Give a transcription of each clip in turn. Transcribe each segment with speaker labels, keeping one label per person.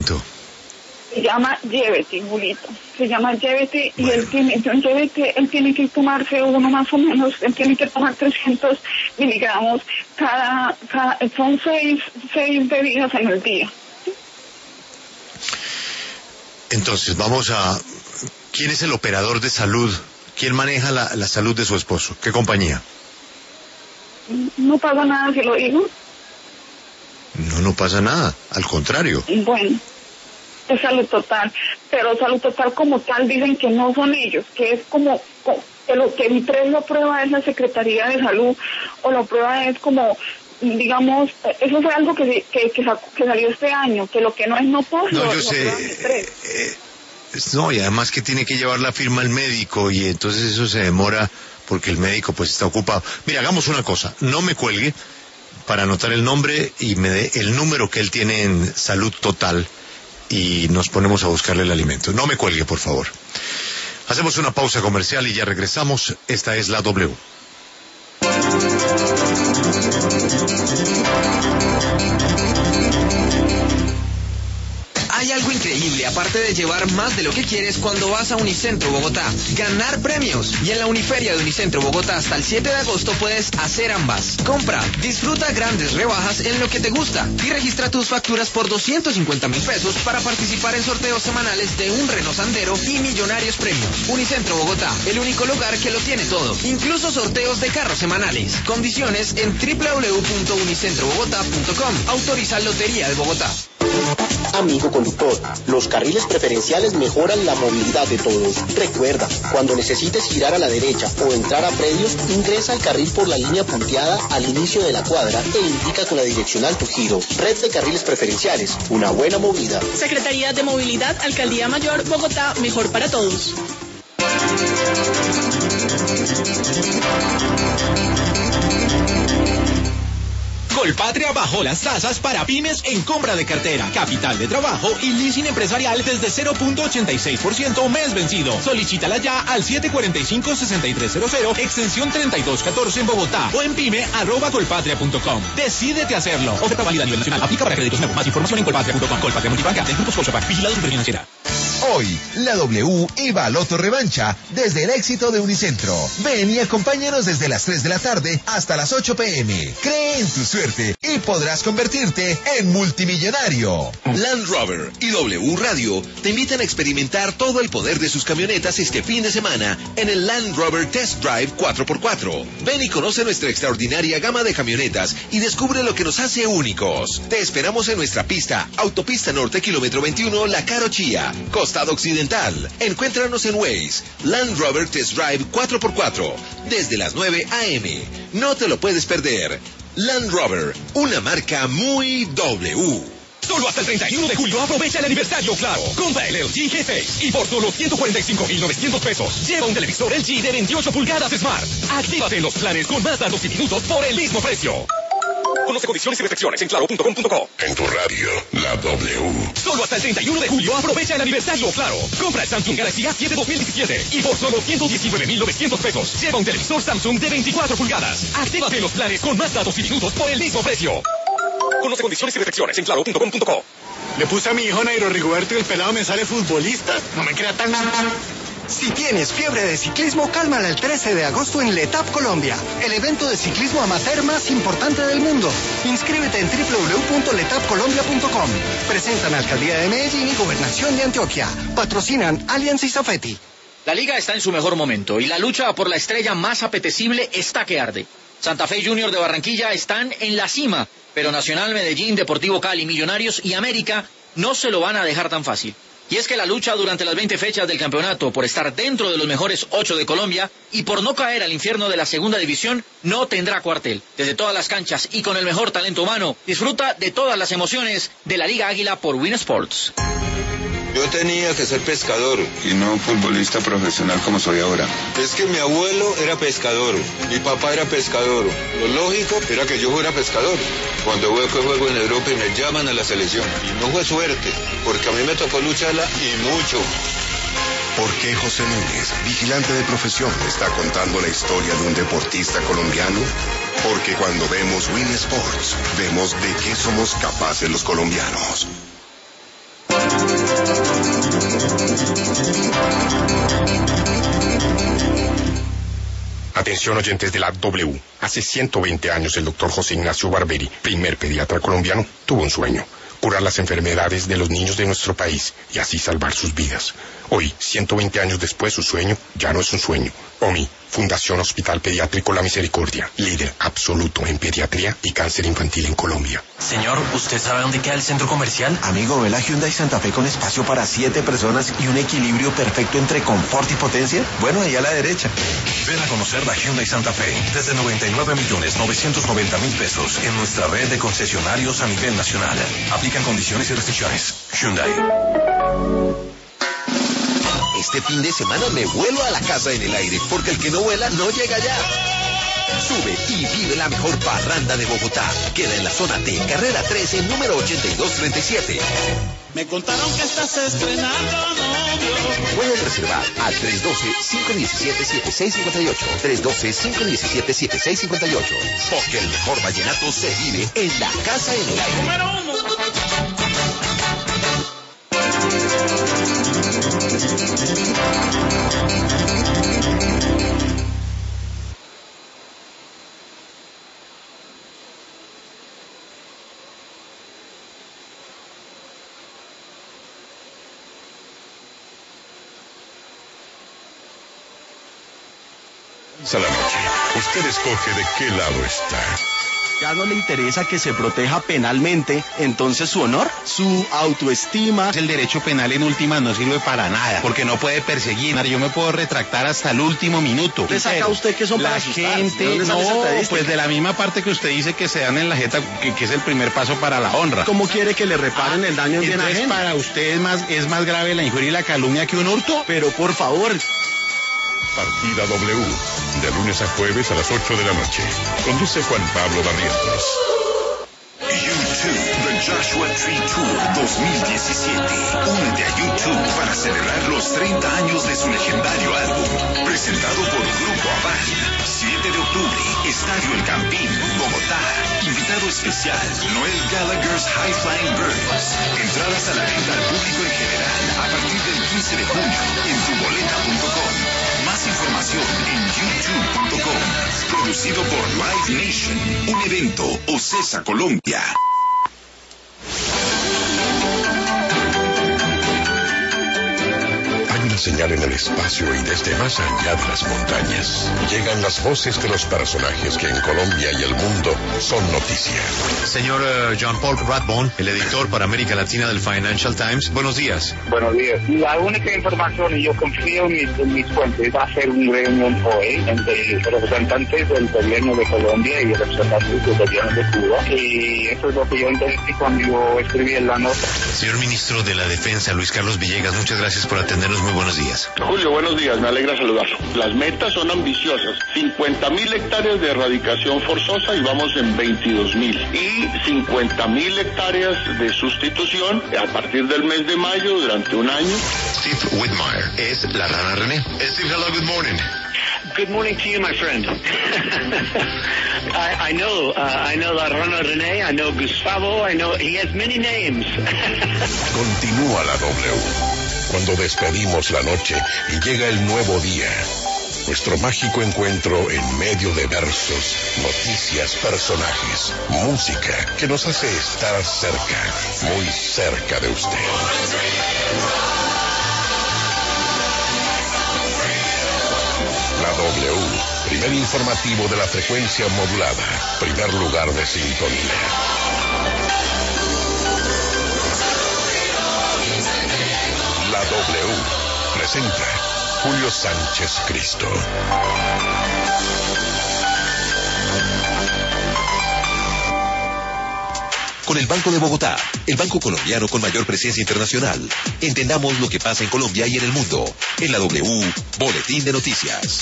Speaker 1: alimento?
Speaker 2: Se llama Llévete, Julito. Se llama Llévete y él tiene que tomarse uno más o menos, él tiene que tomar 300 miligramos son seis bebidas en el día.
Speaker 1: Entonces, ¿quién es el operador de salud? ¿Quién maneja la salud de su esposo? ¿Qué compañía?
Speaker 2: No pasa nada si lo digo.
Speaker 1: No pasa nada, al contrario.
Speaker 2: Bueno, es Salud Total, pero Salud Total como tal dicen que no son ellos, que es como que lo que el PRES lo prueba es la Secretaría de Salud, o lo prueba es como, digamos, eso fue algo que salió este año, que lo que no es no puedo.
Speaker 1: No, yo sé. No, y además que tiene que llevar la firma al médico y entonces eso se demora porque el médico pues está ocupado. Mira, hagamos una cosa, no me cuelgue para anotar el nombre y me dé el número que él tiene en Salud Total y nos ponemos a buscarle el alimento. No me cuelgue, por favor. Hacemos una pausa comercial y ya regresamos. Esta es la W.
Speaker 3: Hay algo increíble, aparte de llevar más de lo que quieres cuando vas a Unicentro Bogotá. Ganar premios. Y en la Uniferia de Unicentro Bogotá hasta el 7 de agosto puedes hacer ambas. Compra, disfruta grandes rebajas en lo que te gusta y registra tus facturas por 250,000 pesos para participar en sorteos semanales de un Renault Sandero y millonarios premios. Unicentro Bogotá, el único lugar que lo tiene todo. Incluso sorteos de carros semanales. Condiciones en www.unicentrobogotá.com. Autoriza Lotería de Bogotá.
Speaker 4: Amigo conductor, los carriles preferenciales mejoran la movilidad de todos. Recuerda, cuando necesites girar a la derecha o entrar a predios, ingresa al carril por la línea punteada al inicio de la cuadra e indica con la direccional tu giro. Red de carriles preferenciales, una buena movida.
Speaker 5: Secretaría de Movilidad, Alcaldía Mayor, Bogotá, mejor para todos.
Speaker 6: Colpatria bajó las tasas para pymes en compra de cartera, capital de trabajo y leasing empresarial desde 0.86% mes vencido. Solicítala ya al 745-6300, extensión 3214 en Bogotá o en pyme@colpatria.com. Decídete a hacerlo. Oferta válida a nivel nacional. Aplica para créditos nuevos. Más información en colpatria.com. Colpatria Multibanca del Grupo Scotiabank. Vigilado Superfinanciera.
Speaker 7: Hoy, la W y Baloto Revancha desde el éxito de Unicentro. Ven y acompáñanos desde las 3 de la tarde hasta las 8 p.m. Cree en tu suerte y podrás convertirte en multimillonario.
Speaker 8: Land Rover y W Radio te invitan a experimentar todo el poder de sus camionetas este fin de semana en el Land Rover Test Drive 4x4. Ven y conoce nuestra extraordinaria gama de camionetas y descubre lo que nos hace únicos. Te esperamos en nuestra pista, Autopista Norte, kilómetro 21, La Carochía, Costado Occidental. Encuéntranos en Waze, Land Rover Test Drive 4x4, desde las 9 a.m. No te lo puedes perder. Land Rover, una marca muy W.
Speaker 6: Solo hasta el 31 de julio aprovecha el aniversario Claro. Compra el LG G6 y por solo 145,900 pesos lleva un televisor LG de 28 pulgadas Smart. Actívate en los planes con más datos y minutos por el mismo precio. Conoce condiciones y restricciones en claro.com.co.
Speaker 9: En tu radio, la W.
Speaker 6: Solo hasta el 31 de julio aprovecha el aniversario Claro. Compra el Samsung Galaxy A7 2017 y por solo 119,900 pesos lleva un televisor Samsung de 24 pulgadas. Actívate en los planes con más datos y minutos por el mismo precio. Conoce condiciones y restricciones en claro.com.co.
Speaker 10: Le puse a mi hijo Nairo Rigoberto y el pelado me sale futbolista. No me crea tan...
Speaker 11: Si tienes fiebre de ciclismo, cálmala el 13 de agosto en Letap Colombia, el evento de ciclismo amateur más importante del mundo. Inscríbete en www.letapcolombia.com. Presentan Alcaldía de Medellín y Gobernación de Antioquia. Patrocinan Allianz y Safety.
Speaker 12: La liga está en su mejor momento y la lucha por la estrella más apetecible está que arde. Santa Fe Junior de Barranquilla están en la cima, pero Nacional, Medellín, Deportivo Cali, Millonarios y América no se lo van a dejar tan fácil. Y es que la lucha durante las 20 fechas del campeonato por estar dentro de los mejores 8 de Colombia y por no caer al infierno de la segunda división no tendrá cuartel. Desde todas las canchas y con el mejor talento humano, disfruta de todas las emociones de la Liga Águila por Win Sports.
Speaker 13: Yo tenía que ser pescador y no futbolista profesional como soy ahora. Es que mi abuelo era pescador, mi papá era pescador. Lo lógico era que yo fuera pescador. Cuando juego en Europa y me llaman a la selección. Y no fue suerte, porque a mí me tocó lucharla y mucho.
Speaker 9: ¿Por qué José Núñez, vigilante de profesión, está contando la historia de un deportista colombiano? Porque cuando vemos Win Sports, vemos de qué somos capaces los colombianos.
Speaker 14: Atención oyentes de la W. Hace 120 años el doctor José Ignacio Barberi, primer pediatra colombiano, tuvo un sueño: curar las enfermedades de los niños de nuestro país y así salvar sus vidas. Hoy, 120 años después, su sueño ya no es un sueño. OMI, Fundación Hospital Pediátrico La Misericordia, líder absoluto en pediatría y cáncer infantil en Colombia.
Speaker 15: Señor, ¿usted sabe dónde queda el centro comercial?
Speaker 16: Amigo, ¿ve la Hyundai Santa Fe con espacio para 7 personas y un equilibrio perfecto entre confort y potencia? Bueno, ahí a la derecha.
Speaker 15: Ven a conocer la Hyundai Santa Fe desde 99.990.000 pesos en nuestra red de concesionarios a nivel nacional. Aplican condiciones y restricciones. Hyundai.
Speaker 8: Este fin de semana me vuelo a la casa en el aire, porque el que no vuela no llega allá. Sube y vive la mejor parranda de Bogotá. Queda en la zona T, carrera 13, número 8237.
Speaker 17: Me contaron que estás estrenando novio.
Speaker 8: Puedes reservar al 312-517-7658. 312-517-7658. Porque el mejor vallenato se vive en la casa en el aire.
Speaker 17: Número 1.
Speaker 18: A la noche, usted escoge de qué lado está.
Speaker 16: Ya no le interesa que se proteja penalmente, entonces su honor, su autoestima.
Speaker 19: El derecho penal en última no sirve para nada, porque no puede perseguir. Yo me puedo retractar hasta el último minuto.
Speaker 16: ¿Le saca usted que son
Speaker 19: la
Speaker 16: para
Speaker 19: gente? No, pues de la misma parte que usted dice que se dan en la jeta, que es el primer paso para la honra.
Speaker 16: ¿Cómo quiere que le reparen el daño bien
Speaker 19: ajeno? Para usted es más grave la injuria y la calumnia que un hurto.
Speaker 16: Pero por favor.
Speaker 18: Partida W, de lunes a jueves a las 8 de la noche. Conduce Juan Pablo Barrientos.
Speaker 20: YouTube The Joshua Tree Tour 2017. Únete a YouTube para celebrar los 30 años de su legendario álbum. Presentado por Grupo Aval. 7 de octubre, Estadio El Campín, Bogotá. Invitado especial, Noel Gallagher's High Flying Birds. Entradas a la venta al público en general a partir del 15 de junio en tuboleta.com. Más información en youtube.com. Producido por Live Nation. Un evento OCESA Colombia.
Speaker 18: Hay una señal en el espacio y desde más allá de las montañas llegan las voces de los personajes que en Colombia y el mundo son noticia.
Speaker 1: Señor John Paul Rathbone, el editor para América Latina del Financial Times, buenos días.
Speaker 21: Buenos días. La única información, y yo confío en mis fuentes, va a ser un reunión hoy entre representantes del gobierno de Colombia y representantes del gobierno de Cuba. Y eso es lo que yo entendí cuando yo escribí en la nota.
Speaker 1: Señor Ministro de la Defensa, Luis Carlos Villegas, muchas gracias por atendernos. Muy buenos días.
Speaker 22: Julio, buenos días. Me alegra saludarlo. Las metas son ambiciosas. 50.000 hectáreas de erradicación forzosa y vamos en 22.000. Y 50.000 hectáreas de sustitución a partir del mes de mayo durante un año.
Speaker 1: Steve Whitmire es la rana René. Steve, hello, good morning.
Speaker 23: Good morning to you, my friend. I know La Rana René, I know Gustavo, I know he has many names.
Speaker 18: Continúa la W. Cuando despedimos la noche y llega el nuevo día. Nuestro mágico encuentro en medio de versos, noticias, personajes, música que nos hace estar cerca, muy cerca de usted. La W, primer informativo de la frecuencia modulada, primer lugar de sintonía. La W presenta Julio Sánchez Cristo.
Speaker 8: Con el Banco de Bogotá, el banco colombiano con mayor presencia internacional. Entendamos lo que pasa en Colombia y en el mundo. En la W, Boletín de Noticias.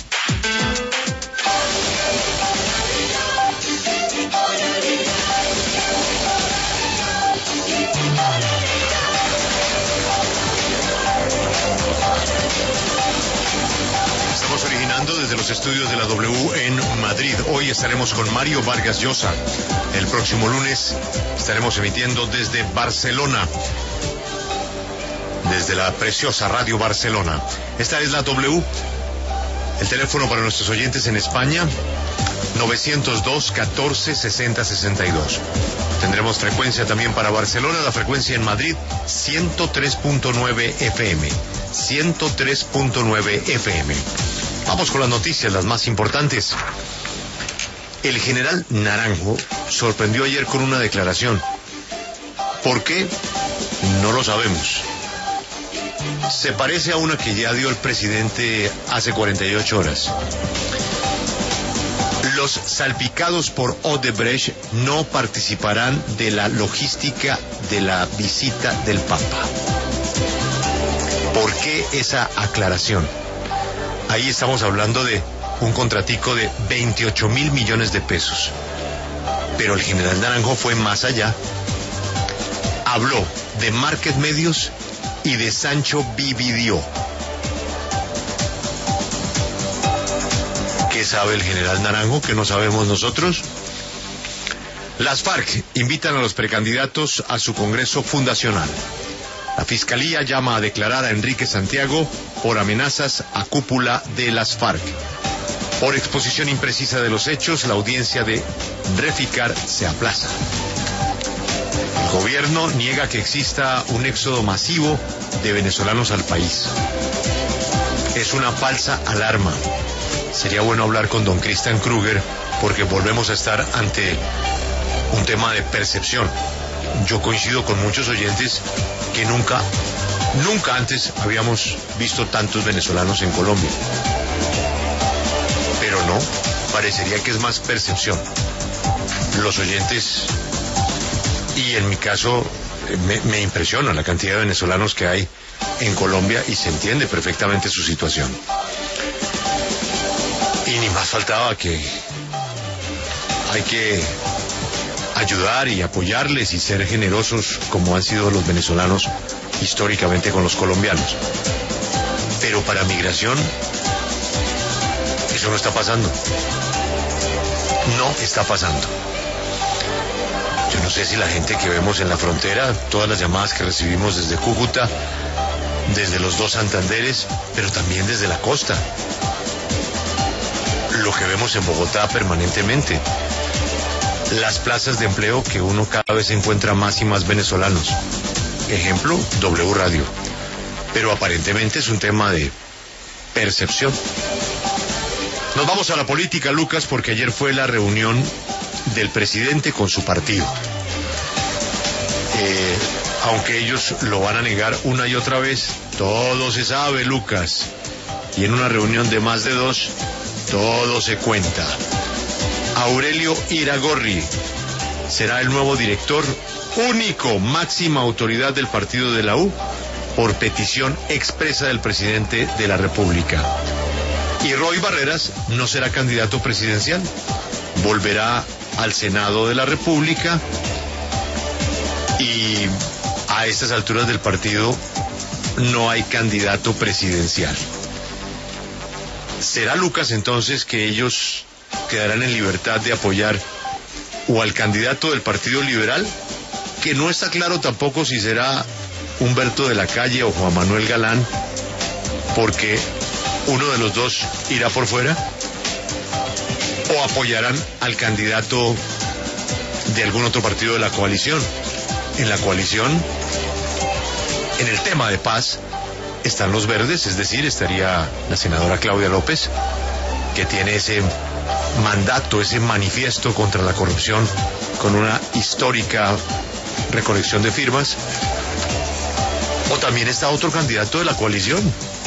Speaker 1: Estamos originando desde los estudios de la W en Madrid. Hoy estaremos con Mario Vargas Llosa. El próximo lunes estaremos emitiendo desde Barcelona. desde la preciosa Radio Barcelona. Esta es la W. El teléfono para nuestros oyentes en España, 902-14-60-62. Tendremos frecuencia también para Barcelona, la frecuencia en Madrid, 103.9 FM. 103.9 FM. Vamos con las noticias, las más importantes. El general Naranjo sorprendió ayer con una declaración. ¿Por qué? No lo sabemos. Se parece a una que ya dio el presidente hace 48 horas. Los salpicados por Odebrecht no participarán de la logística de la visita del Papa. ¿Por qué esa aclaración? Ahí estamos hablando de un contratico de 28.000 millones de pesos. Pero el general Naranjo fue más allá. Habló de Market Medios y de Sancho Vividió. ¿Qué sabe el general Naranjo que no sabemos nosotros? Las FARC invitan a los precandidatos a su congreso fundacional. La Fiscalía llama a declarar a Enrique Santiago por amenazas a cúpula de las FARC. Por exposición imprecisa de los hechos, la audiencia de Reficar se aplaza. El gobierno niega que exista un éxodo masivo de venezolanos al país. Es una falsa alarma. Sería bueno hablar con don Christian Kruger porque volvemos a estar ante un tema de percepción. Yo coincido con muchos oyentes que nunca antes habíamos visto tantos venezolanos en Colombia. Pero no, parecería que es más percepción. Los oyentes, y en mi caso, me impresiona la cantidad de venezolanos que hay en Colombia y se entiende perfectamente su situación. Y ni más faltaba que hay que ayudar y apoyarles y ser generosos como han sido los venezolanos históricamente con los colombianos. Pero para migración, eso no está pasando. No está pasando. Yo no sé si la gente que vemos en la frontera, todas las llamadas que recibimos desde Cúcuta, desde los dos Santanderes, pero también desde la costa. Lo que vemos en Bogotá permanentemente. Las plazas de empleo que uno cada vez encuentra más y más venezolanos. Ejemplo, W Radio. Pero aparentemente es un tema de percepción. Nos vamos a la política, Lucas, porque ayer fue la reunión del presidente con su partido. Aunque ellos lo van a negar una y otra vez, todo se sabe, Lucas. Y en una reunión de más de dos, todo se cuenta. Aurelio Iragorri será el nuevo director único, máxima autoridad del partido de la U, por petición expresa del presidente de la República. Y Roy Barreras no será candidato presidencial, volverá al Senado de la República y a estas alturas del partido no hay candidato presidencial. ¿Será, Lucas, entonces que ellos quedarán en libertad de apoyar o al candidato del Partido Liberal, que no está claro tampoco si será Humberto de la Calle o Juan Manuel Galán, porque uno de los dos irá por fuera, o apoyarán al candidato de algún otro partido de la coalición? En la coalición, en el tema de paz, están los verdes, es decir, estaría la senadora Claudia López, que tiene ese mandato, ese manifiesto contra la corrupción, con una histórica recolección de firmas. O también está otro candidato de la coalición,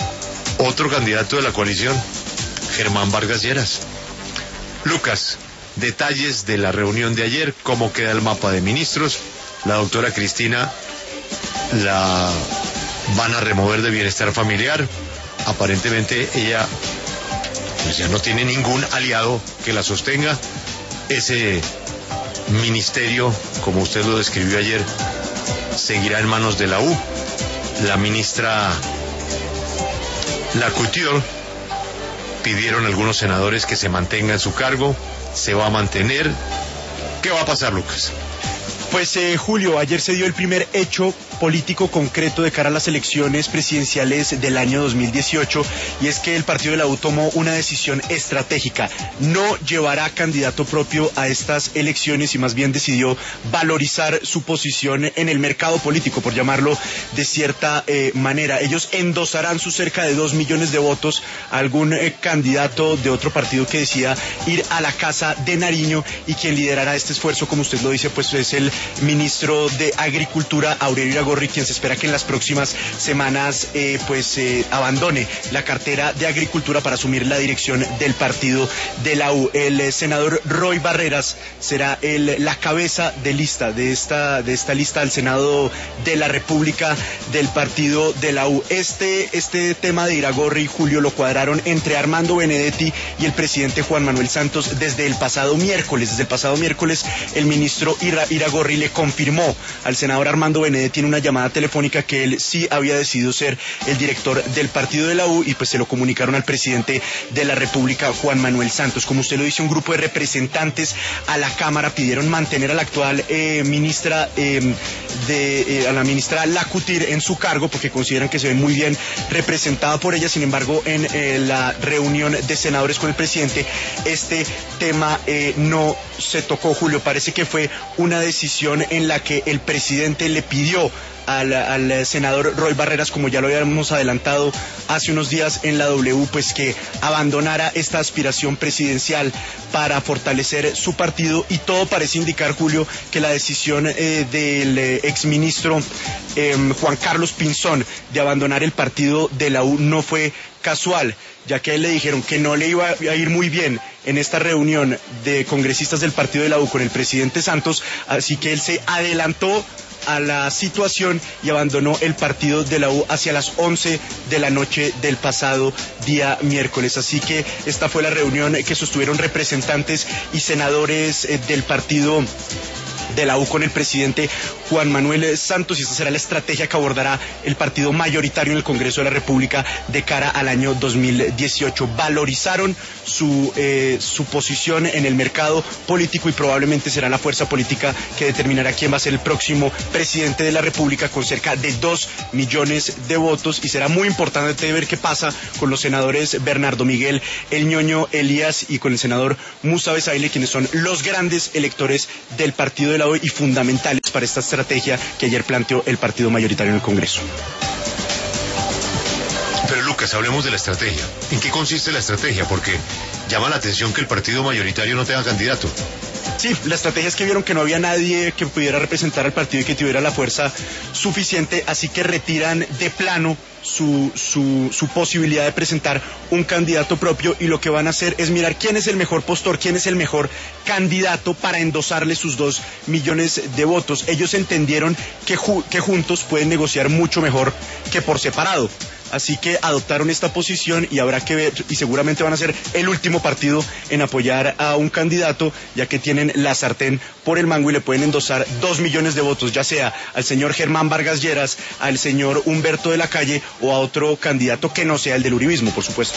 Speaker 1: Germán Vargas Lleras. Lucas, detalles de la reunión de ayer, cómo queda el mapa de ministros. La doctora Cristina la van a remover de Bienestar Familiar. Aparentemente ella pues ya no tiene ningún aliado que la sostenga. Ese ministerio, como usted lo describió ayer, seguirá en manos de la U. La ministra Lacouture pidieron a algunos senadores que se mantenga en su cargo. Se va a mantener. ¿Qué va a pasar, Lucas?
Speaker 2: Pues Julio, ayer se dio el primer hecho político concreto de cara a las elecciones presidenciales del año 2018, y es que el partido de la U tomó una decisión estratégica. No llevará candidato propio a estas elecciones y más bien decidió valorizar su posición en el mercado político, por llamarlo de cierta manera. Ellos endosarán sus cerca de 2 millones de votos a algún candidato de otro partido que decida ir a la Casa de Nariño, y quien liderará este esfuerzo, como usted lo dice, pues es el ministro de Agricultura, Aurelio Iragorri, quien se espera que en las próximas semanas abandone la cartera de Agricultura para asumir la dirección del partido de la U. El senador Roy Barreras será la cabeza de lista de esta lista al Senado de la República del partido de la U. Este tema de Iragorri, Julio, lo cuadraron entre Armando Benedetti y el presidente Juan Manuel Santos desde el pasado miércoles. Desde el pasado miércoles el ministro Iragorri le confirmó al senador Armando Benedetti en una llamada telefónica que él sí había decidido ser el director del partido de la U, y pues se lo comunicaron al presidente de la República, Juan Manuel Santos. Como usted lo dice, un grupo de representantes a la Cámara pidieron mantener a la actual ministra a la ministra Lacutir en su cargo porque consideran que se ve muy bien representada por ella. Sin embargo, en la reunión de senadores con el presidente, este tema no se tocó, Julio. Parece que fue una decisión en la que el presidente le pidió al senador Roy Barreras, como ya lo habíamos adelantado hace unos días en la W, pues que abandonara esta aspiración presidencial para fortalecer su partido, y todo parece indicar, Julio, que la decisión del exministro Juan Carlos Pinzón de abandonar el partido de la U no fue casual, ya que a él le dijeron que no le iba a ir muy bien en esta reunión de congresistas del partido de la U con el presidente Santos, así que él se adelantó a la situación y abandonó el partido de la U hacia las 11 de la noche del pasado día miércoles. Así que esta fue la reunión que sostuvieron representantes y senadores del partido de la U con el presidente Juan Manuel Santos, y esta será la estrategia que abordará el partido mayoritario en el Congreso de la República de cara al año 2018. Valorizaron su posición en el mercado político y probablemente será la fuerza política que determinará quién va a ser el próximo presidente de la República, con cerca de 2 millones de votos, y será muy importante ver qué pasa con los senadores Bernardo Miguel El Ñoño Elías y con el senador Musa Besaile, quienes son los grandes electores del partido de la U y fundamentales para esta estrategia que ayer planteó el partido mayoritario en el Congreso.
Speaker 1: Pero Lucas, hablemos de la estrategia. ¿En qué consiste la estrategia? Porque llama la atención que el partido mayoritario no tenga candidato.
Speaker 2: Sí, la estrategia es que vieron que no había nadie que pudiera representar al partido y que tuviera la fuerza suficiente, así que retiran de plano su posibilidad de presentar un candidato propio, y lo que van a hacer es mirar quién es el mejor postor, quién es el mejor candidato para endosarle sus 2 millones de votos. Ellos entendieron que juntos pueden negociar mucho mejor que por separado. Así que adoptaron esta posición y habrá que ver, y seguramente van a ser el último partido en apoyar a un candidato, ya que tienen la sartén por el mango y le pueden endosar 2 millones de votos, ya sea al señor Germán Vargas Lleras, al señor Humberto de la Calle o a otro candidato que no sea el del uribismo, por supuesto.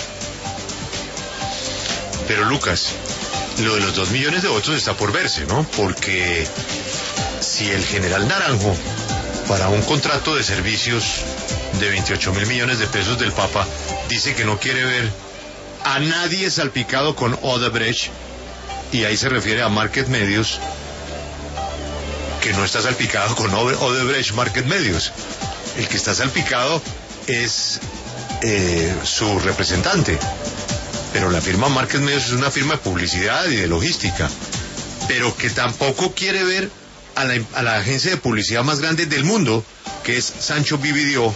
Speaker 1: Pero Lucas, lo de los 2 millones de votos está por verse, ¿no? Porque si el general Naranjo, para un contrato de servicios de 28.000 millones de pesos del Papa, dice que no quiere ver a nadie salpicado con Odebrecht, y ahí se refiere a Market Medios, que no está salpicado con Odebrecht Market Medios. El que está salpicado es su representante, pero la firma Market Medios es una firma de publicidad y de logística, pero que tampoco quiere ver a la agencia de publicidad más grande del mundo, que es Sancho Vividió,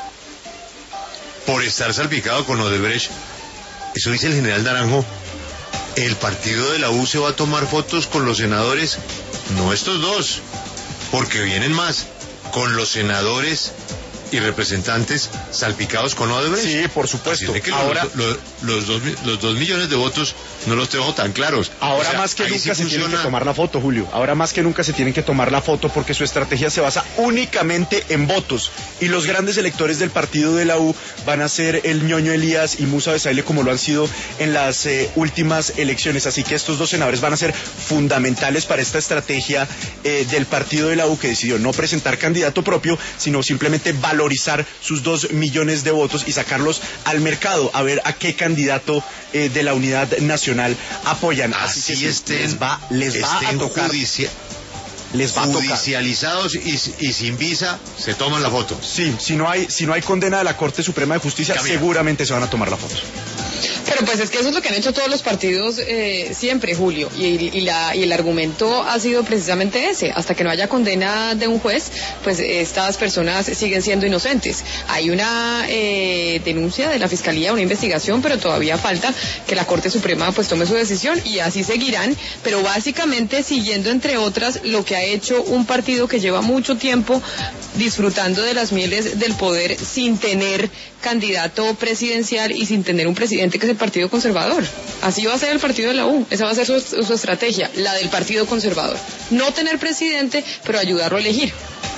Speaker 1: por estar salpicado con Odebrecht. Eso dice el general Naranjo. El partido de la U se va a tomar fotos con los senadores, no estos dos, porque vienen más, con los senadores y representantes salpicados con Odebrecht.
Speaker 2: Sí, por supuesto.
Speaker 1: Que ahora los 2 millones de votos no los tengo tan claros.
Speaker 2: Ahora más que nunca se tienen que tomar la foto, Julio. Ahora más que nunca se tienen que tomar la foto porque su estrategia se basa únicamente en votos. Y los grandes electores del partido de la U van a ser el Ñoño Elías y Musa Besaile, como lo han sido en las últimas elecciones. Así que estos dos senadores van a ser fundamentales para esta estrategia del partido de la U, que decidió no presentar candidato propio, sino simplemente valorizar sus 2 millones de votos y sacarlos al mercado a ver a qué candidato de la Unidad Nacional apoyan.
Speaker 1: Así
Speaker 2: que
Speaker 1: estén,
Speaker 2: les va a tocar. Les va a tocar.
Speaker 1: Judicializados y sin visa se toman la foto.
Speaker 2: Sí, si no hay condena de la Corte Suprema de Justicia, seguramente se van a tomar la foto.
Speaker 3: Pero pues es que eso es lo que han hecho todos los partidos siempre, Julio, y el argumento ha sido precisamente ese: hasta que no haya condena de un juez, pues estas personas siguen siendo inocentes. Hay una denuncia de la Fiscalía, una investigación, pero todavía falta que la Corte Suprema pues tome su decisión, y así seguirán, pero básicamente siguiendo, entre otras, lo que ha hecho un partido que lleva mucho tiempo disfrutando de las mieles del poder sin tener candidato presidencial y sin tener un presidente, que es el Partido Conservador. Así va a ser el partido de la U, esa va a ser su estrategia, la del Partido Conservador. No tener presidente, pero ayudarlo a elegir.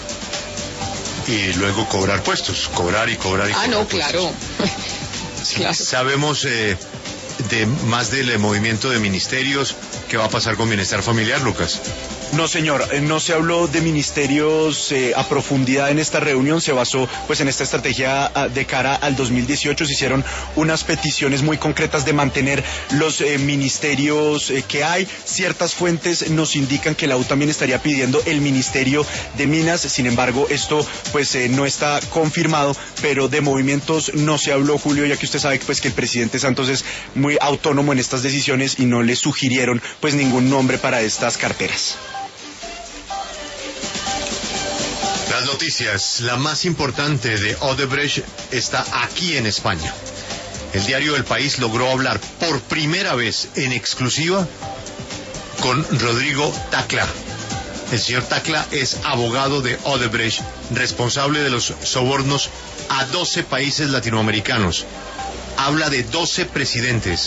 Speaker 1: Y luego cobrar puestos, cobrar y cobrar.
Speaker 3: No, claro.
Speaker 1: Sí, claro. Sabemos de más del movimiento de ministerios. ¿Qué va a pasar con bienestar familiar, Lucas?
Speaker 2: No, señor, no se habló de ministerios a profundidad en esta reunión. Se basó pues en esta estrategia de cara al 2018. Se hicieron unas peticiones muy concretas de mantener los ministerios que hay. Ciertas fuentes nos indican que la U también estaría pidiendo el Ministerio de Minas. Sin embargo, esto pues no está confirmado, pero de movimientos no se habló, Julio, ya que usted sabe pues que el presidente Santos es muy autónomo en estas decisiones y no le sugirieron pues ningún nombre para estas carteras.
Speaker 1: Las noticias, la más importante de Odebrecht está aquí en España. El diario El País logró hablar por primera vez en exclusiva con Rodrigo Tacla. El señor Tacla es abogado de Odebrecht, responsable de los sobornos a 12 países latinoamericanos. Habla de 12 presidentes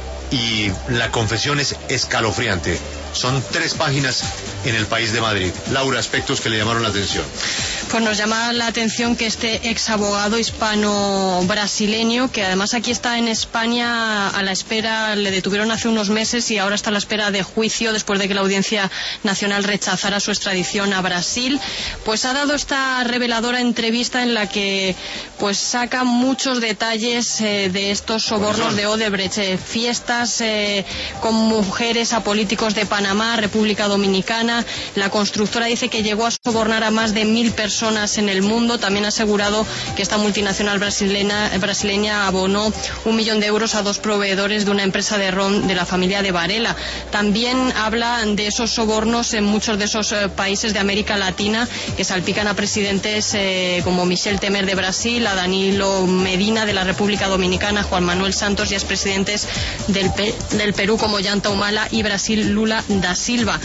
Speaker 1: y la confesión es escalofriante. Son 3 páginas en El País de Madrid. Laura, aspectos que le llamaron la atención.
Speaker 4: Pues nos llama la atención que este ex abogado hispano-brasileño, que además aquí está en España a la espera, le detuvieron hace unos meses y ahora está a la espera de juicio después de que la Audiencia Nacional rechazara su extradición a Brasil, pues ha dado esta reveladora entrevista en la que pues saca muchos detalles de estos sobornos de Odebrecht, fiestas con mujeres a políticos de Panamá, República Dominicana. La constructora dice que llegó a sobornar a más de 1.000 personas en el mundo. También ha asegurado que esta multinacional brasileña abonó 1 millón de euros a 2 proveedores de una empresa de ron de la familia de Varela. También habla de esos sobornos en muchos de esos países de América Latina que salpican a presidentes como Michel Temer de Brasil, a Danilo Medina de la República Dominicana, Juan Manuel Santos y expresidentes del Perú como Ollanta Humala y Brasil Lula da Silva.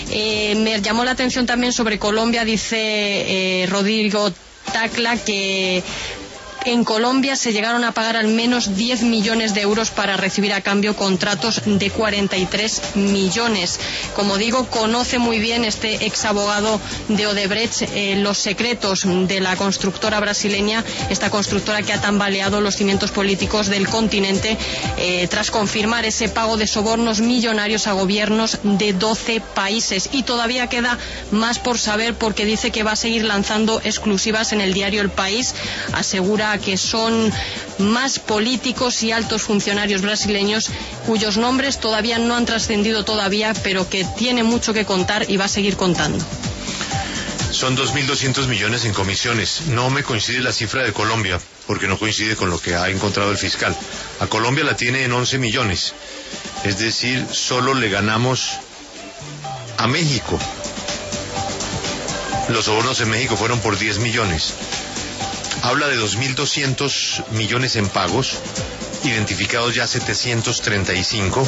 Speaker 4: Me llamó la atención también sobre Colombia, dice Rodrigo Tacla, que en Colombia se llegaron a pagar al menos 10 millones de euros para recibir a cambio contratos de 43 millones. Como digo, conoce muy bien este ex abogado de Odebrecht los secretos de la constructora brasileña, esta constructora que ha tambaleado los cimientos políticos del continente tras confirmar ese pago de sobornos millonarios a gobiernos de 12 países. Y todavía queda más por saber, porque dice que va a seguir lanzando exclusivas en el diario El País. Asegura que son más políticos y altos funcionarios brasileños cuyos nombres todavía no han trascendido todavía, pero que tiene mucho que contar y va a seguir contando.
Speaker 1: Son 2.200 millones en comisiones. No me coincide la cifra de Colombia, porque no coincide con lo que ha encontrado el fiscal. A Colombia la tiene en 11 millones. Es decir, solo le ganamos a México. Los sobornos en México fueron por 10 millones. Habla de 2.200 millones en pagos, identificados ya 735,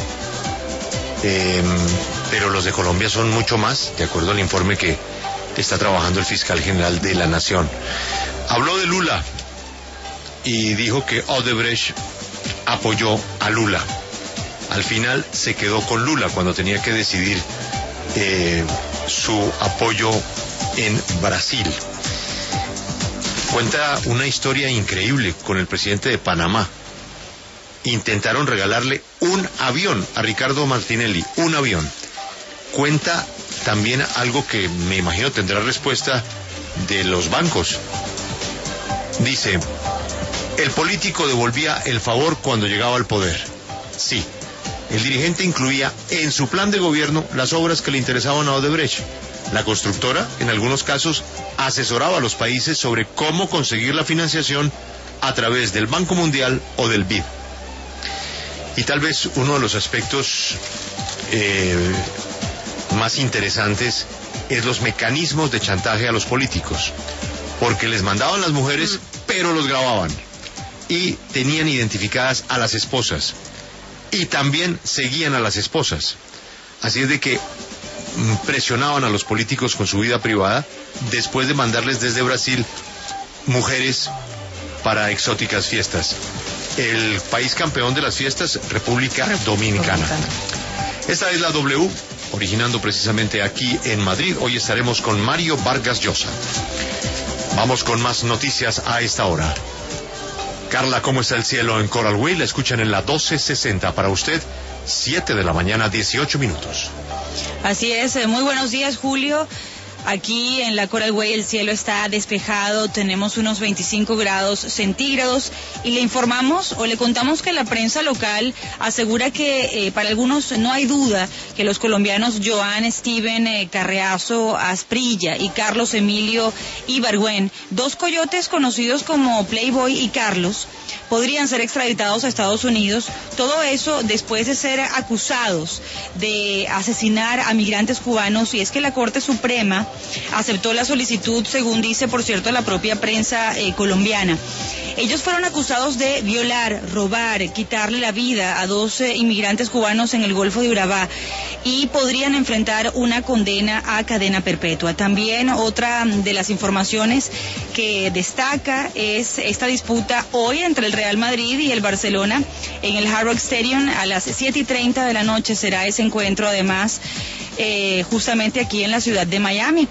Speaker 1: pero los de Colombia son mucho más, de acuerdo al informe que está trabajando el fiscal general de la Nación. habló de Lula y dijo que Odebrecht apoyó a Lula. Al final se quedó con Lula cuando tenía que decidir su apoyo en Brasil. Cuenta una historia increíble con el presidente de Panamá. Intentaron regalarle un avión a Ricardo Martinelli, un avión. Cuenta también algo que me imagino tendrá respuesta de los bancos. Dice, el político devolvía el favor cuando llegaba al poder. Sí, el dirigente incluía en su plan de gobierno las obras que le interesaban a Odebrecht. La constructora, en algunos casos, asesoraba a los países sobre cómo conseguir la financiación a través del Banco Mundial o del BID. Y tal vez uno de los aspectos más interesantes es los mecanismos de chantaje a los políticos, porque les mandaban las mujeres, pero los grababan, y tenían identificadas a las esposas, y también seguían a las esposas. Así es de que presionaban a los políticos con su vida privada, después de mandarles desde Brasil mujeres para exóticas fiestas. El país campeón de las fiestas, República Dominicana. Esta es la W, originando precisamente aquí en Madrid. Hoy estaremos con Mario Vargas Llosa. Vamos con más noticias a esta hora. Carla, ¿cómo está el cielo en Coral Way? La escuchan en la 1260 para usted, 7 de la mañana, 18 minutos.
Speaker 5: Así es, muy buenos días, Julio. Aquí en la Coral Way el cielo está despejado, tenemos unos 25 grados centígrados y le informamos o le contamos que la prensa local asegura que para algunos no hay duda que los colombianos Joan Steven Carreazo Asprilla y Carlos Emilio Ibargüen, dos coyotes conocidos como Playboy y Carlos, podrían ser extraditados a Estados Unidos, todo eso después de ser acusados de asesinar a migrantes cubanos, y es que la Corte Suprema aceptó la solicitud, según dice, por cierto, la propia prensa colombiana. Ellos fueron acusados de violar, robar, quitarle la vida a dos inmigrantes cubanos en el Golfo de Urabá y podrían enfrentar una condena a cadena perpetua. También otra de las informaciones que destaca es esta disputa hoy entre el Real Madrid y el Barcelona en el Hard Rock Stadium. A las 7:30 de la noche será ese encuentro, además, justamente aquí en la ciudad de Miami.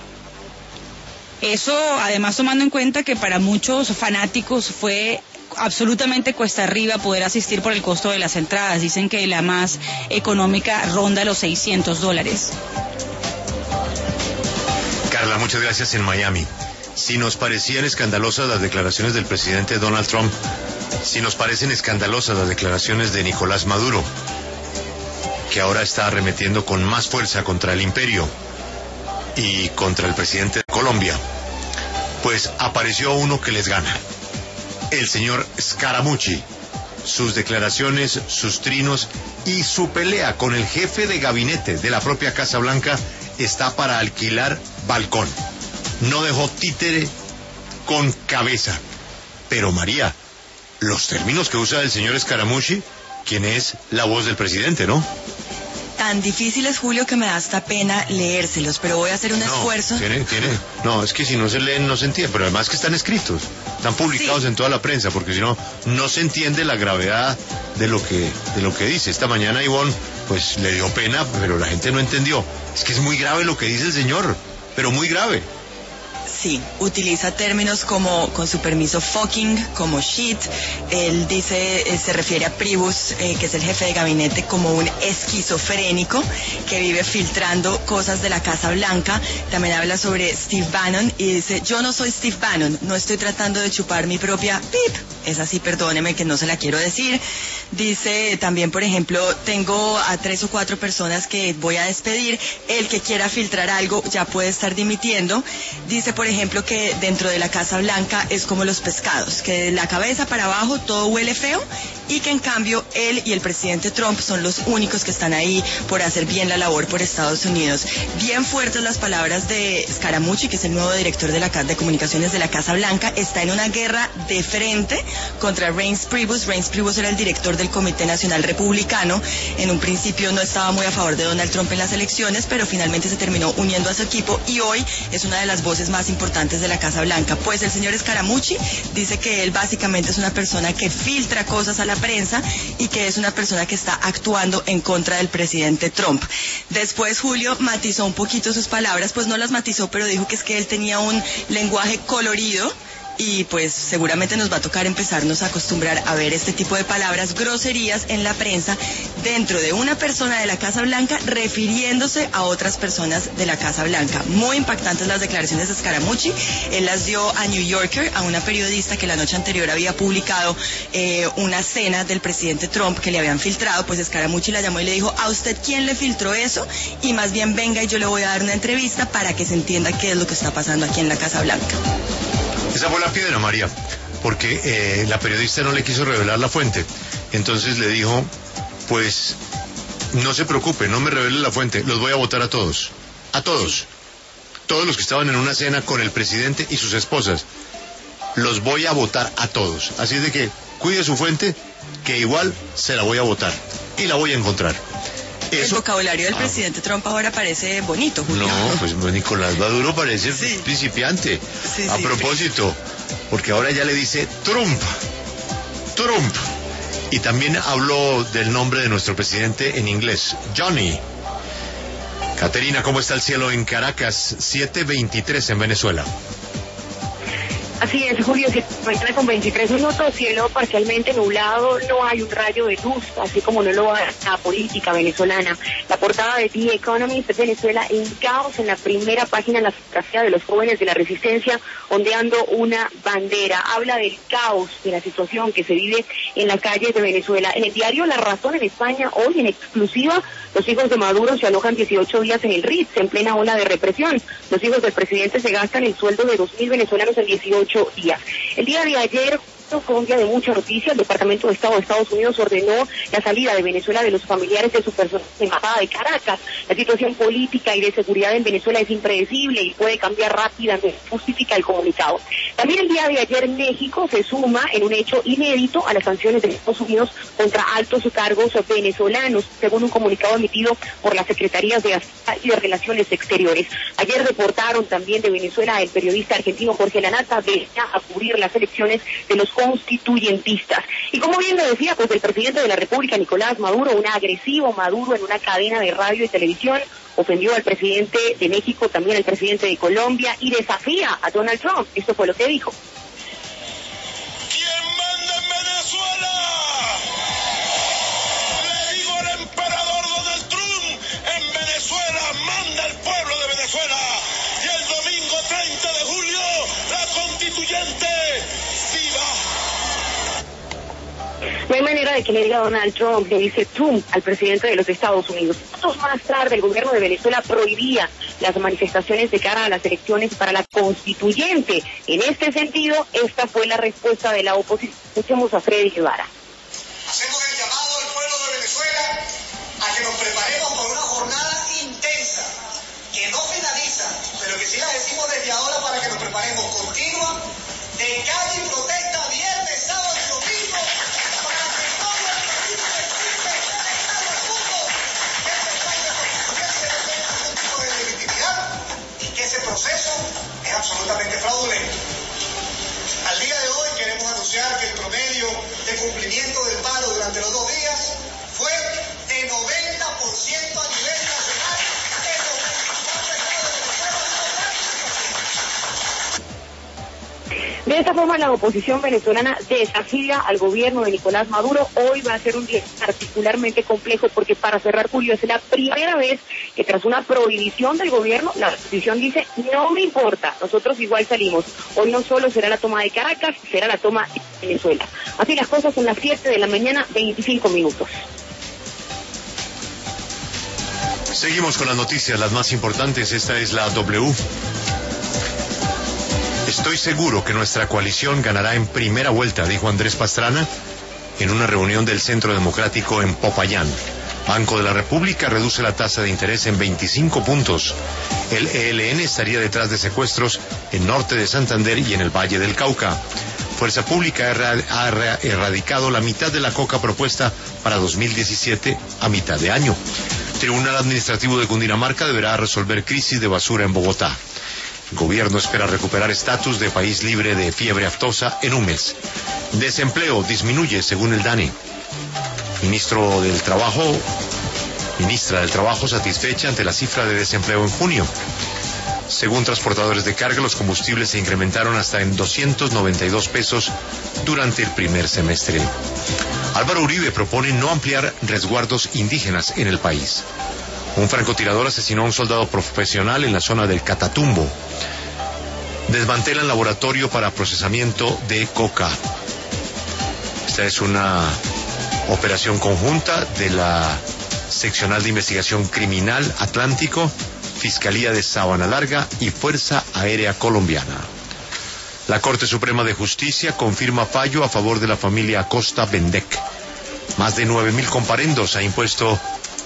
Speaker 5: Eso, además, tomando en cuenta que para muchos fanáticos fue absolutamente cuesta arriba poder asistir por el costo de las entradas. Dicen que la más económica ronda los $600.
Speaker 1: Carla, muchas gracias. En Miami, si nos parecían escandalosas las declaraciones del presidente Donald Trump, si nos parecen escandalosas las declaraciones de Nicolás Maduro, que ahora está arremetiendo con más fuerza contra el imperio y contra el presidente de Colombia, pues apareció uno que les gana, el señor Scaramucci. Sus declaraciones, sus trinos y su pelea con el jefe de gabinete de la propia Casa Blanca está para alquilar balcón. No dejó títere con cabeza. Pero María, los términos que usa el señor Scaramucci, quien es la voz del presidente, ¿no?
Speaker 6: Tan difíciles, Julio, que me da hasta pena leérselos, pero voy a hacer un esfuerzo.
Speaker 1: No, es que si no se leen no se entiende, pero además que están escritos, están publicados en toda la prensa, porque si no, no se entiende la gravedad de lo que dice. Esta mañana Ivonne, pues le dio pena, pero la gente no entendió. Es que es muy grave lo que dice el señor, pero muy grave.
Speaker 6: Sí, utiliza términos como, con su permiso, fucking, como shit. Él dice, se refiere a Priebus, que es el jefe de gabinete, como un esquizofrénico que vive filtrando cosas de la Casa Blanca. También habla sobre Steve Bannon y dice, yo no soy Steve Bannon, no estoy tratando de chupar mi propia pip. Es así, perdóneme que no se la quiero decir. Dice también, por ejemplo, tengo a 3 o 4 personas que voy a despedir. El que quiera filtrar algo ya puede estar dimitiendo. Dice, por ejemplo, que dentro de la Casa Blanca es como los pescados, que de la cabeza para abajo todo huele feo, y que en cambio él y el presidente Trump son los únicos que están ahí por hacer bien la labor por Estados Unidos. Bien fuertes las palabras de Scaramucci, que es el nuevo director de comunicaciones de la Casa Blanca. Está en una guerra de frente contra Reince Priebus. Reince Priebus era el director del Comité Nacional Republicano. En un principio no estaba muy a favor de Donald Trump en las elecciones, pero finalmente se terminó uniendo a su equipo y hoy es una de las voces más importantes importantes de la Casa Blanca. Pues el señor Scaramucci dice que él básicamente es una persona que filtra cosas a la prensa y que es una persona que está actuando en contra del presidente Trump. Después Julio matizó un poquito sus palabras, pues no las matizó, pero dijo que es que él tenía un lenguaje colorido. Y pues seguramente nos va a tocar empezarnos a acostumbrar a ver este tipo de palabras, groserías en la prensa dentro de una persona de la Casa Blanca refiriéndose a otras personas de la Casa Blanca. Muy impactantes las declaraciones de Scaramucci. Él las dio a New Yorker, a una periodista que la noche anterior había publicado una cena del presidente Trump que le habían filtrado. Pues Scaramucci la llamó y le dijo: ¿a usted quién le filtró eso? Y más bien venga y yo le voy a dar una entrevista para que se entienda qué es lo que está pasando aquí en la Casa Blanca.
Speaker 1: Esa fue la piedra, María, porque la periodista no le quiso revelar la fuente. Entonces le dijo, pues, no se preocupe, no me revele la fuente, los voy a votar a todos. A todos. Todos los que estaban en una cena con el presidente y sus esposas. Los voy a votar a todos. Así de que cuide su fuente, que igual se la voy a votar. Y la voy a encontrar.
Speaker 6: El vocabulario del presidente Trump ahora parece bonito, Julio.
Speaker 1: No, pues Nicolás Maduro parece principiante. A propósito, porque ahora ya le dice Trump. Y también habló del nombre de nuestro presidente en inglés, Johnny. Caterina, ¿cómo está el cielo en Caracas? 7:23 en Venezuela.
Speaker 7: Así es, Julio, mañana con 23 minutos, cielo parcialmente nublado, no hay un rayo de luz, así como no lo hay la política venezolana. La portada de The Economist es Venezuela en caos, en la primera página la fotografía de los jóvenes de la resistencia ondeando una bandera. Habla del caos, de la situación que se vive en las calles de Venezuela. En el diario La Razón en España, hoy en exclusiva, los hijos de Maduro se alojan 18 días en el Ritz, en plena ola de represión. Los hijos del presidente se gastan el sueldo de 2.000 venezolanos en 18 días. El día de ayer fue un día de mucha noticia. El Departamento de Estado de Estados Unidos ordenó la salida de Venezuela de los familiares de su persona en la embajada de Caracas. La situación política y de seguridad en Venezuela es impredecible y puede cambiar rápidamente, justifica el comunicado. También el día de ayer México se suma en un hecho inédito a las sanciones de Estados Unidos contra altos cargos venezolanos, según un comunicado emitido por las Secretarías de Hacienda y de Relaciones Exteriores. Ayer reportaron también de Venezuela el periodista argentino Jorge Lanata, venía a cubrir las elecciones de los constituyentistas. Y como bien lo decía, pues el presidente de la República, Nicolás Maduro, un agresivo Maduro en una cadena de radio y televisión, ofendió al presidente de México, también al presidente de Colombia, y desafía a Donald Trump. Esto fue lo que dijo.
Speaker 10: ¿Quién manda en Venezuela? Le digo al emperador Donald Trump, en Venezuela manda el pueblo de Venezuela. Y el domingo 30 de julio, la constituyente viva.
Speaker 7: No hay manera de que le diga Donald Trump, le dice Trump al presidente de los Estados Unidos. Más tarde, el gobierno de Venezuela prohibía las manifestaciones de cara a las elecciones para la constituyente. En este sentido, esta fue la respuesta de la oposición. Escuchemos a Freddy Guevara.
Speaker 11: Hacemos el llamado al pueblo de Venezuela a que nos preparemos para una jornada intensa, que no finaliza, pero que sí la decimos desde ahora para que nos preparemos, continua, de calle y protesta, viernes, sábado y domingo, para que todo el país participe en todo el mundo, que este cambio constituyente no tenga ningún tipo de legitimidad y que ese proceso es absolutamente fraudulento. Al día de hoy queremos anunciar que el promedio de cumplimiento del paro durante los 2 días fue de 90% a nivel nacional en los 24 estados de Venezuela.
Speaker 7: De esta forma, la oposición venezolana desafía al gobierno de Nicolás Maduro. Hoy va a ser un día particularmente complejo porque, para cerrar, Julio, es la primera vez que tras una prohibición del gobierno, la oposición dice, no me importa, nosotros igual salimos. Hoy no solo será la toma de Caracas, será la toma de Venezuela. Así las cosas, son las 7 de la mañana, 25 minutos.
Speaker 1: Seguimos con las noticias, las más importantes. Esta es la W. Estoy seguro que nuestra coalición ganará en primera vuelta, dijo Andrés Pastrana en una reunión del Centro Democrático en Popayán. Banco de la República reduce la tasa de interés en 25 puntos. El ELN estaría detrás de secuestros en norte de Santander y en el Valle del Cauca. Fuerza Pública ha erradicado la mitad de la coca propuesta para 2017 a mitad de año. Tribunal Administrativo de Cundinamarca deberá resolver crisis de basura en Bogotá. El gobierno espera recuperar estatus de país libre de fiebre aftosa en un mes. Desempleo disminuye según el DANE. Ministra del Trabajo satisfecha ante la cifra de desempleo en junio. Según transportadores de carga, los combustibles se incrementaron hasta en 292 pesos durante el primer semestre. Álvaro Uribe propone no ampliar resguardos indígenas en el país. Un francotirador asesinó a un soldado profesional en la zona del Catatumbo. Desmantelan laboratorio para procesamiento de coca. Esta es una operación conjunta de la Seccional de Investigación Criminal Atlántico, Fiscalía de Sabana Larga y Fuerza Aérea Colombiana. La Corte Suprema de Justicia confirma fallo a favor de la familia Acosta Bendec. Más de 9.000 comparendos ha impuesto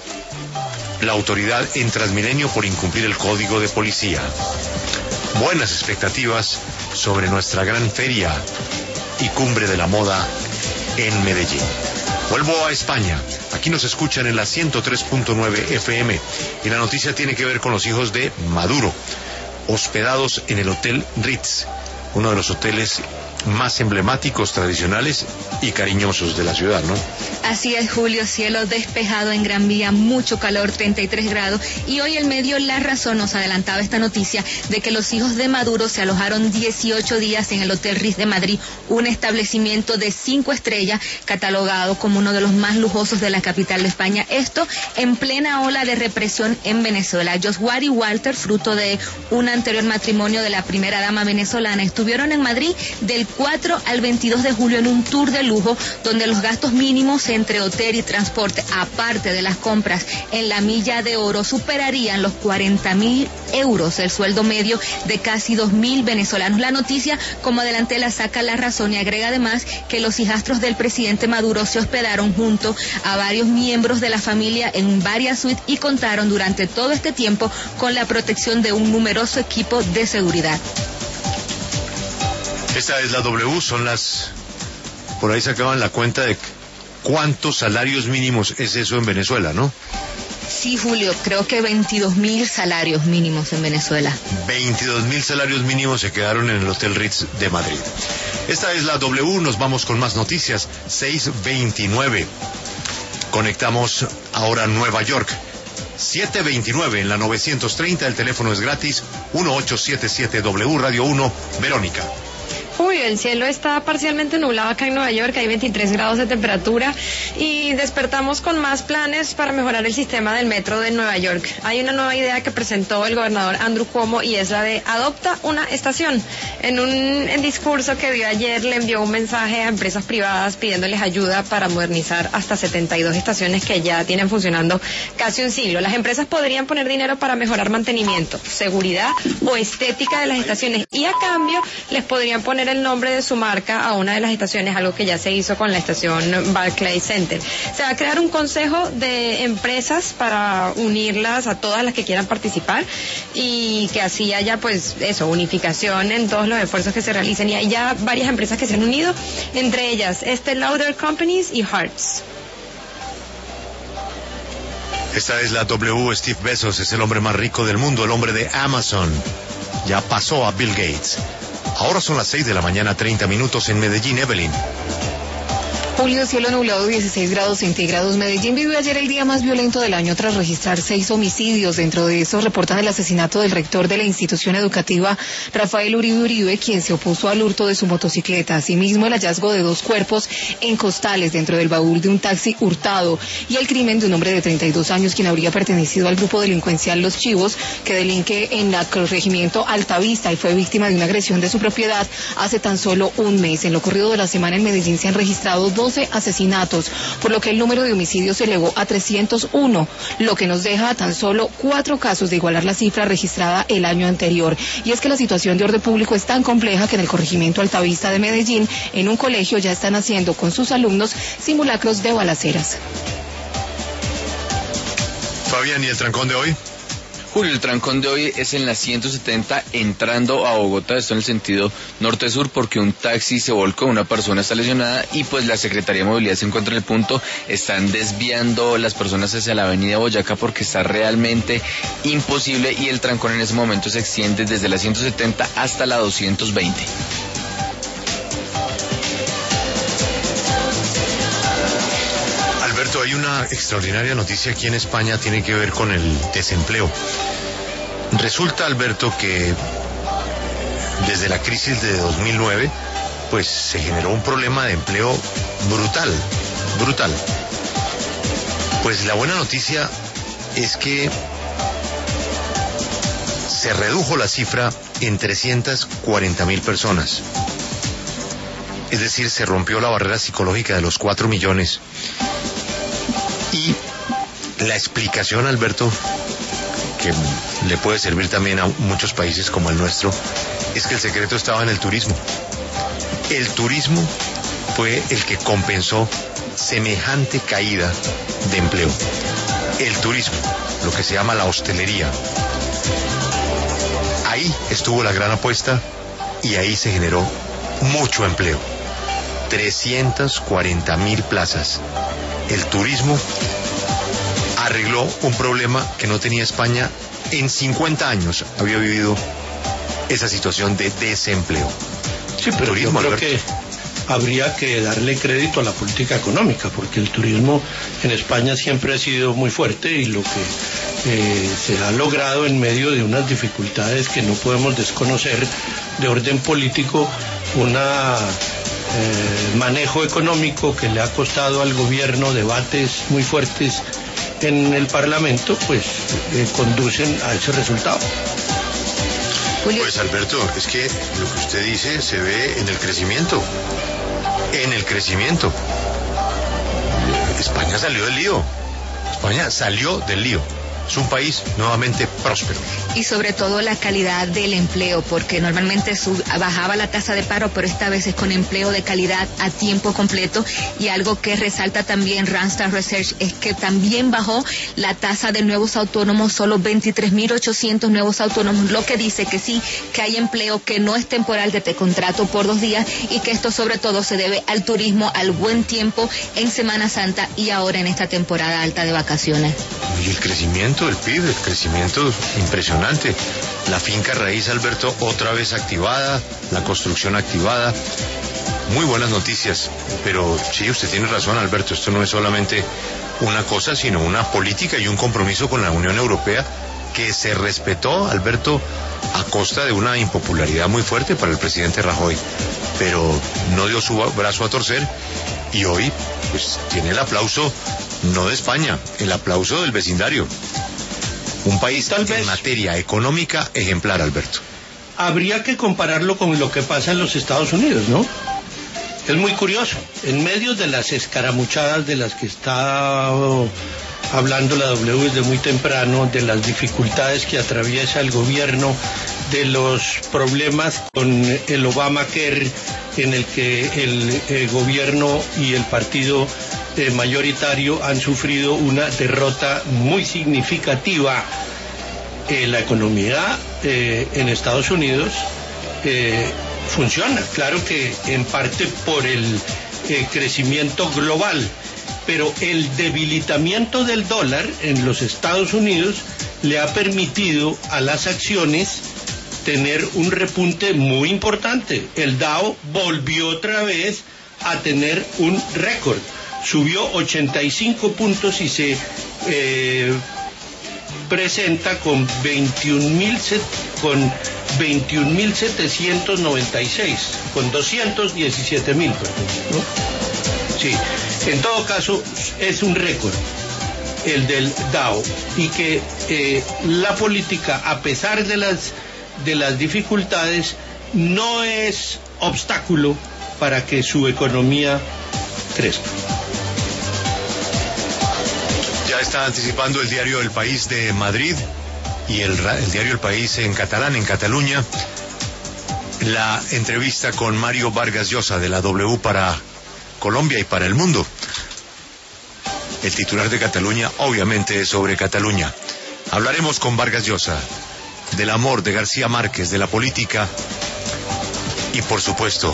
Speaker 1: la autoridad en Transmilenio por incumplir el código de policía. Buenas expectativas sobre nuestra gran feria y cumbre de la moda en Medellín. Vuelvo a España. Aquí nos escuchan en la 103.9 FM y la noticia tiene que ver con los hijos de Maduro, hospedados en el Hotel Ritz, uno de los hoteles más emblemáticos, tradicionales y cariñosos de la ciudad, ¿no?
Speaker 9: Así es, Julio, cielo despejado en Gran Vía, mucho calor, 33 grados, y hoy el medio La Razón nos adelantaba esta noticia de que los hijos de Maduro se alojaron 18 días en el Hotel Ritz de Madrid, un establecimiento de 5 estrellas, catalogado como uno de los más lujosos de la capital de España, esto en plena ola de represión en Venezuela. Joshua y Walter, fruto de un anterior matrimonio de la primera dama venezolana, estuvieron en Madrid del 4 al 22 de julio en un tour de lujo donde los gastos mínimos entre hotel y transporte, aparte de las compras en la Milla de Oro, superarían los 40.000 euros, el sueldo medio de casi 2.000 venezolanos. La noticia, como adelanté, la saca La Razón y agrega además que los hijastros del presidente Maduro se hospedaron junto a varios miembros de la familia en varias suites y contaron durante todo este tiempo con la protección de un numeroso equipo de seguridad.
Speaker 1: Esta es la W, son las... Por ahí sacaban la cuenta de cuántos salarios mínimos es eso en Venezuela, ¿no?
Speaker 9: Sí, Julio, creo que 22.000 salarios mínimos en Venezuela.
Speaker 1: 22.000 salarios mínimos se quedaron en el Hotel Ritz de Madrid. Esta es la W, nos vamos con más noticias, 6:29. Conectamos ahora a Nueva York. 7:29 en la 930, el teléfono es gratis, 1877W Radio 1, Verónica.
Speaker 3: Julio, el cielo está parcialmente nublado acá en Nueva York, hay 23 grados de temperatura y despertamos con más planes para mejorar el sistema del metro de Nueva York. Hay una nueva idea que presentó el gobernador Andrew Cuomo y es la de adopta una estación. En un discurso que dio ayer le envió un mensaje a empresas privadas pidiéndoles ayuda para modernizar hasta 72 estaciones que ya tienen funcionando casi un siglo. Las empresas podrían poner dinero para mejorar mantenimiento, seguridad o estética de las estaciones y a cambio les podrían poner el nombre de su marca a una de las estaciones, algo que ya se hizo con la estación Barclays Center. Se va a crear un consejo de empresas para unirlas a todas las que quieran participar y que así haya pues eso, unificación en todos los esfuerzos que se realicen, y hay ya varias empresas que se han unido, entre ellas Estée Lauder Companies y Hearts.
Speaker 1: Esta es la W. Steve Bezos es el hombre más rico del mundo, el hombre de Amazon. Ya pasó a Bill Gates. Ahora son las 6 de la mañana, 30 minutos en Medellín, Evelyn.
Speaker 9: Julio, cielo nublado, 16 grados centígrados. Medellín vivió ayer el día más violento del año tras registrar 6 homicidios. Dentro de esos reportan el asesinato del rector de la institución educativa, Rafael Uribe Uribe, quien se opuso al hurto de su motocicleta. Asimismo, el hallazgo de 2 cuerpos en costales dentro del baúl de un taxi hurtado y el crimen de un hombre de 32 años quien habría pertenecido al grupo delincuencial Los Chivos, que delinque en el corregimiento Altavista y fue víctima de una agresión de su propiedad hace tan solo un mes. En lo corrido de la semana en Medellín se han registrado 12 asesinatos, por lo que el número de homicidios se elevó a 301, lo que nos deja tan solo 4 casos de igualar la cifra registrada el año anterior. Y es que la situación de orden público es tan compleja que en el corregimiento Altavista de Medellín, en un colegio, ya están haciendo con sus alumnos simulacros de balaceras.
Speaker 1: Fabián, ¿y el trancón de hoy?
Speaker 12: Julio, el trancón de hoy es en la 170 entrando a Bogotá, esto en el sentido norte-sur, porque un taxi se volcó, una persona está lesionada y pues la Secretaría de Movilidad se encuentra en el punto, están desviando las personas hacia la avenida Boyacá porque está realmente imposible y el trancón en ese momento se extiende desde la 170 hasta la 220.
Speaker 1: Alberto, hay una extraordinaria noticia aquí en España, tiene que ver con el desempleo. Resulta, Alberto, que desde la crisis de 2009, pues se generó un problema de empleo brutal. Pues la buena noticia es que se redujo la cifra en 340.000 personas. Es decir, se rompió la barrera psicológica de los 4 millones. Y la explicación, Alberto, que le puede servir también a muchos países como el nuestro, es que el secreto estaba en el turismo. El turismo fue el que compensó semejante caída de empleo. El turismo, lo que se llama la hostelería. Ahí estuvo la gran apuesta y ahí se generó mucho empleo. 340.000 plazas. El turismo arregló un problema que no tenía España en 50 años. Había vivido esa situación de desempleo.
Speaker 13: Sí, pero
Speaker 1: turismo,
Speaker 13: yo creo
Speaker 1: Alberto,
Speaker 13: que habría que darle crédito a la política económica, porque el turismo en España siempre ha sido muy fuerte y lo que se ha logrado en medio de unas dificultades que no podemos desconocer de orden político, una manejo económico que le ha costado al gobierno debates muy fuertes en el Parlamento, pues conducen a ese resultado.
Speaker 1: Pues Alberto, es que lo que usted dice se ve en el crecimiento. España salió del lío. Es un país nuevamente próspero.
Speaker 9: Y sobre todo la calidad del empleo, porque normalmente bajaba la tasa de paro, pero esta vez es con empleo de calidad a tiempo completo. Y algo que resalta también Randstad Research es que también bajó la tasa de nuevos autónomos, solo 23.800 nuevos autónomos, lo que dice que sí, que hay empleo que no es temporal, de contrato por 2 días, y que esto sobre todo se debe al turismo, al buen tiempo en Semana Santa y ahora en esta temporada alta de vacaciones.
Speaker 1: Y el crecimiento del PIB, el crecimiento impresionante. La finca raíz, Alberto, otra vez activada, la construcción activada. Muy buenas noticias, pero sí, usted tiene razón, Alberto, esto no es solamente una cosa, sino una política y un compromiso con la Unión Europea que se respetó, Alberto, a costa de una impopularidad muy fuerte para el presidente Rajoy, pero no dio su brazo a torcer y hoy pues tiene el aplauso no de España, el aplauso del vecindario. Un país en materia económica ejemplar, Alberto.
Speaker 13: Habría que compararlo con lo que pasa en los Estados Unidos, ¿no? Es muy curioso. En medio de las escaramuchadas de las que está hablando la W desde muy temprano, de las dificultades que atraviesa el gobierno, de los problemas con el Obamacare, en el que el gobierno y el partido mayoritario han sufrido una derrota muy significativa. La economía en Estados Unidos funciona, claro que en parte por el crecimiento global, pero el debilitamiento del dólar en los Estados Unidos le ha permitido a las acciones tener un repunte muy importante. El Dow volvió otra vez a tener un récord, subió 85 puntos y se presenta con 21.796, con 217.000, ¿no? Sí, en todo caso es un récord el del Dow, y que la política, a pesar de las dificultades, no es obstáculo para que su economía crezca.
Speaker 1: Ya está anticipando el diario El País de Madrid y el diario El País en catalán, en Cataluña, la entrevista con Mario Vargas Llosa de la W para Colombia y para el mundo. El titular de Cataluña obviamente es sobre Cataluña. Hablaremos con Vargas Llosa del amor de García Márquez, de la política y, por supuesto,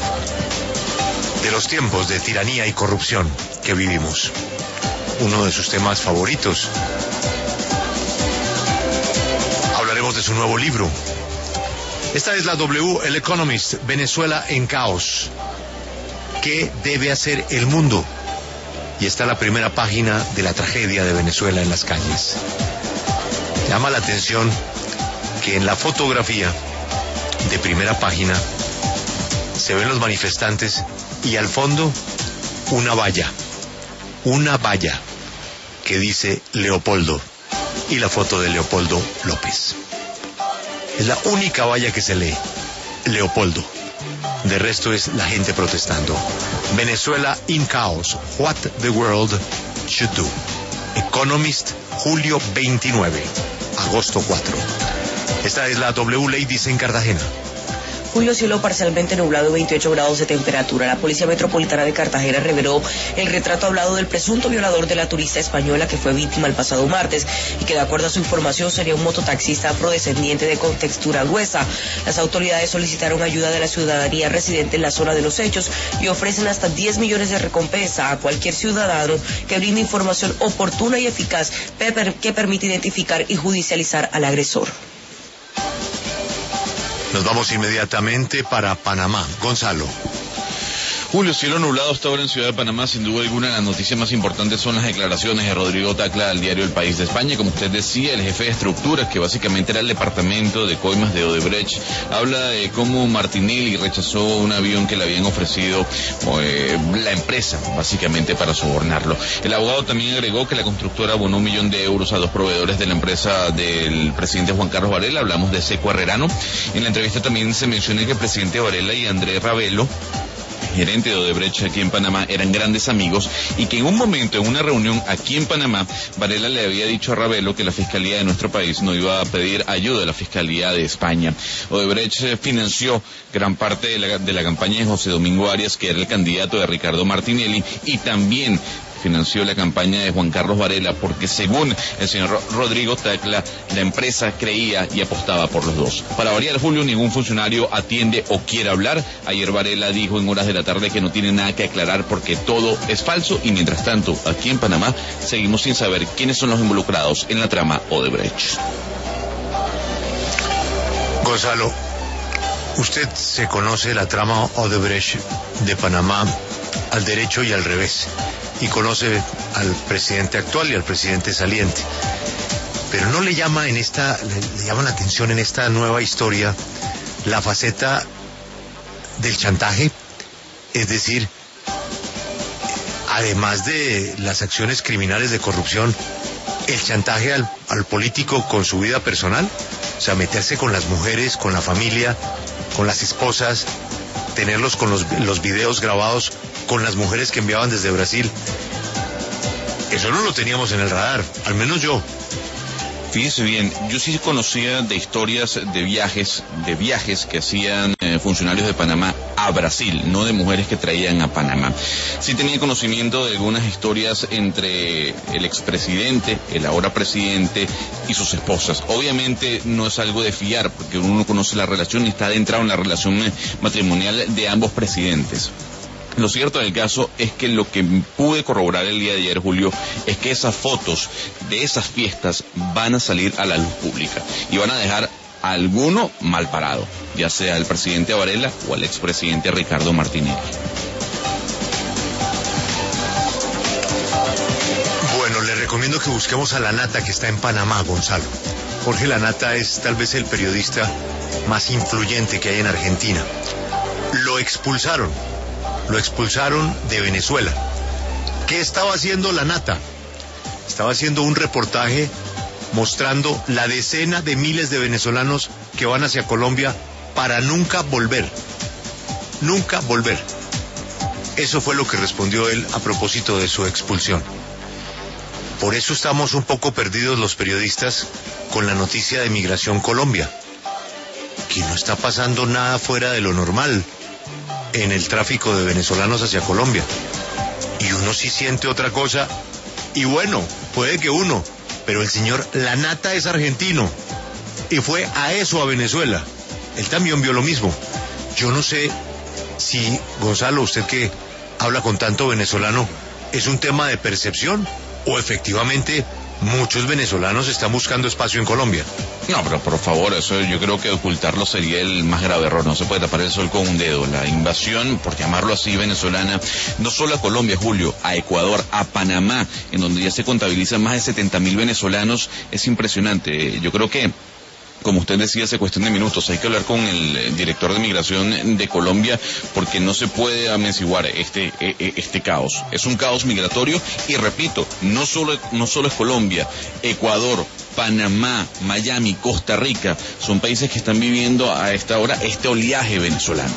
Speaker 1: de los tiempos de tiranía y corrupción que vivimos. Uno de sus temas favoritos. Hablaremos de su nuevo libro. Esta es la W, El Economist, Venezuela en caos. ¿Qué debe hacer el mundo? Y está la primera página de la tragedia de Venezuela en las calles. Llama la atención que en la fotografía de primera página se ven los manifestantes y al fondo una valla que dice Leopoldo y la foto de Leopoldo López. Es la única valla que se lee, Leopoldo. De resto es la gente protestando. Venezuela in chaos, what the world should do. Economist, julio 29, agosto 4. Esta es la W Ladies en Cartagena.
Speaker 14: Julio, cielo parcialmente nublado, 28 grados de temperatura. La Policía Metropolitana de Cartagena reveló el retrato hablado del presunto violador de la turista española que fue víctima el pasado martes y que, de acuerdo a su información, sería un mototaxista afrodescendiente de contextura gruesa. Las autoridades solicitaron ayuda de la ciudadanía residente en la zona de los hechos y ofrecen hasta 10 millones de recompensa a cualquier ciudadano que brinde información oportuna y eficaz que permita identificar y judicializar al agresor.
Speaker 1: Nos vamos inmediatamente para Panamá. Gonzalo.
Speaker 15: Julio, cielo nublado hasta ahora en Ciudad de Panamá. Sin duda alguna, las noticias más importantes son las declaraciones de Rodrigo Tacla al diario El País de España. Como usted decía, el jefe de estructuras, que básicamente era el departamento de coimas de Odebrecht, habla de cómo Martinelli rechazó un avión que le habían ofrecido la empresa, básicamente para sobornarlo. El abogado también agregó que la constructora abonó $1 millón a 2 proveedores de la empresa del presidente Juan Carlos Varela. Hablamos de Seco Herrerano. En la entrevista también se menciona que el presidente Varela y Andrés Ravelo, gerente de Odebrecht aquí en Panamá, eran grandes amigos y que en un momento, en una reunión aquí en Panamá, Varela le había dicho a Ravelo que la Fiscalía de nuestro país no iba a pedir ayuda a la Fiscalía de España. Odebrecht financió gran parte de la campaña de José Domingo Arias, que era el candidato de Ricardo Martinelli, y también financió la campaña de Juan Carlos Varela, porque según el señor Rodrigo Tacla, la empresa creía y apostaba por los dos. Para variar, Julio, ningún funcionario atiende o quiere hablar. Ayer Varela dijo en horas de la tarde que no tiene nada que aclarar porque todo es falso, y mientras tanto, aquí en Panamá, seguimos sin saber quiénes son los involucrados en la trama Odebrecht.
Speaker 1: Gonzalo, usted se conoce la trama Odebrecht de Panamá al derecho y al revés, y conoce al presidente actual y al presidente saliente, pero no le llama le llama la atención en esta nueva historia la faceta del chantaje, es decir, además de las acciones criminales de corrupción, el chantaje al político con su vida personal, o sea, meterse con las mujeres, con la familia, con las esposas, tenerlos con los videos grabados con las mujeres que enviaban desde Brasil. Eso no lo teníamos en el radar, al menos yo.
Speaker 15: Fíjese bien, yo sí conocía de historias de viajes que hacían funcionarios de Panamá a Brasil, no de mujeres que traían a Panamá. Sí tenía conocimiento de algunas historias entre el expresidente, el ahora presidente, y sus esposas. Obviamente no es algo de fiar, porque uno conoce la relación y está adentrado en la relación matrimonial de ambos presidentes. Lo cierto del caso es que lo que pude corroborar el día de ayer, Julio, es que esas fotos de esas fiestas van a salir a la luz pública y van a dejar a alguno mal parado, ya sea al presidente Varela o al expresidente Ricardo Martinelli.
Speaker 1: Bueno, le recomiendo que busquemos a Lanata, que está en Panamá, Gonzalo. Jorge Lanata es tal vez el periodista más influyente que hay en Argentina. Lo expulsaron de Venezuela. ¿Qué estaba haciendo Lanata? Estaba haciendo un reportaje mostrando la decena de miles de venezolanos que van hacia Colombia para nunca volver. Nunca volver. Eso fue lo que respondió él a propósito de su expulsión. Por eso estamos un poco perdidos los periodistas con la noticia de Migración Colombia, que no está pasando nada fuera de lo normal en el tráfico de venezolanos hacia Colombia. Y uno sí siente otra cosa, y bueno, puede que uno pero el señor Lanata es argentino y fue a eso, a Venezuela. Él también vio lo mismo. Yo no sé si, Gonzalo, usted que habla con tanto venezolano, ¿es un tema de percepción o efectivamente muchos venezolanos están buscando espacio en Colombia?
Speaker 15: No, pero por favor, eso yo creo que ocultarlo sería el más grave error. No se puede tapar el sol con un dedo. La invasión, por llamarlo así, venezolana, no solo a Colombia, Julio, a Ecuador, a Panamá, en donde ya se contabilizan más de 70.000 venezolanos, es impresionante. Yo creo que, como usted decía, hace cuestión de minutos, hay que hablar con el director de migración de Colombia, porque no se puede amensiguar este caos. Es un caos migratorio y, repito, no solo es Colombia, Ecuador, Panamá, Miami, Costa Rica, son países que están viviendo a esta hora este oleaje venezolano.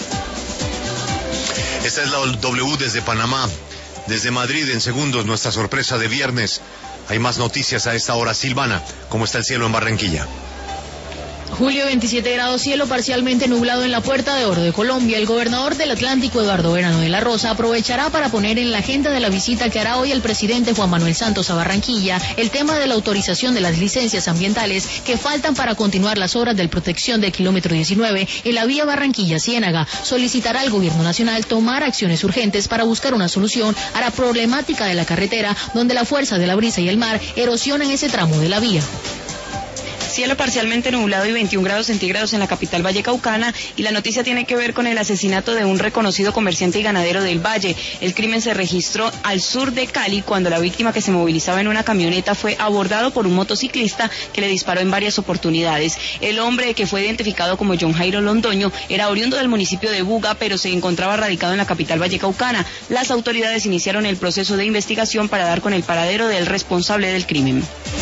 Speaker 1: Esta es la W desde Panamá. Desde Madrid, en segundos, nuestra sorpresa de viernes. Hay más noticias a esta hora. Silvana, ¿cómo está el cielo en Barranquilla?
Speaker 16: Julio, 27 grados, cielo parcialmente nublado en la Puerta de Oro de Colombia. El gobernador del Atlántico, Eduardo Verano de la Rosa, aprovechará para poner en la agenda de la visita que hará hoy el presidente Juan Manuel Santos a Barranquilla el tema de la autorización de las licencias ambientales que faltan para continuar las obras de protección del kilómetro 19 en la vía Barranquilla-Ciénaga. Solicitará al gobierno nacional tomar acciones urgentes para buscar una solución a la problemática de la carretera, donde la fuerza de la brisa y el mar erosionan ese tramo de la vía.
Speaker 5: Cielo parcialmente nublado y 21 grados centígrados en la capital vallecaucana, y la noticia tiene que ver con el asesinato de un reconocido comerciante y ganadero del Valle. El crimen se registró al sur de Cali cuando la víctima, que se movilizaba en una camioneta, fue abordado por un motociclista que le disparó en varias oportunidades. El hombre, que fue identificado como John Jairo Londoño, era oriundo del municipio de Buga, pero se encontraba radicado en la capital vallecaucana. Las autoridades iniciaron el proceso de investigación para dar con el paradero del responsable del crimen.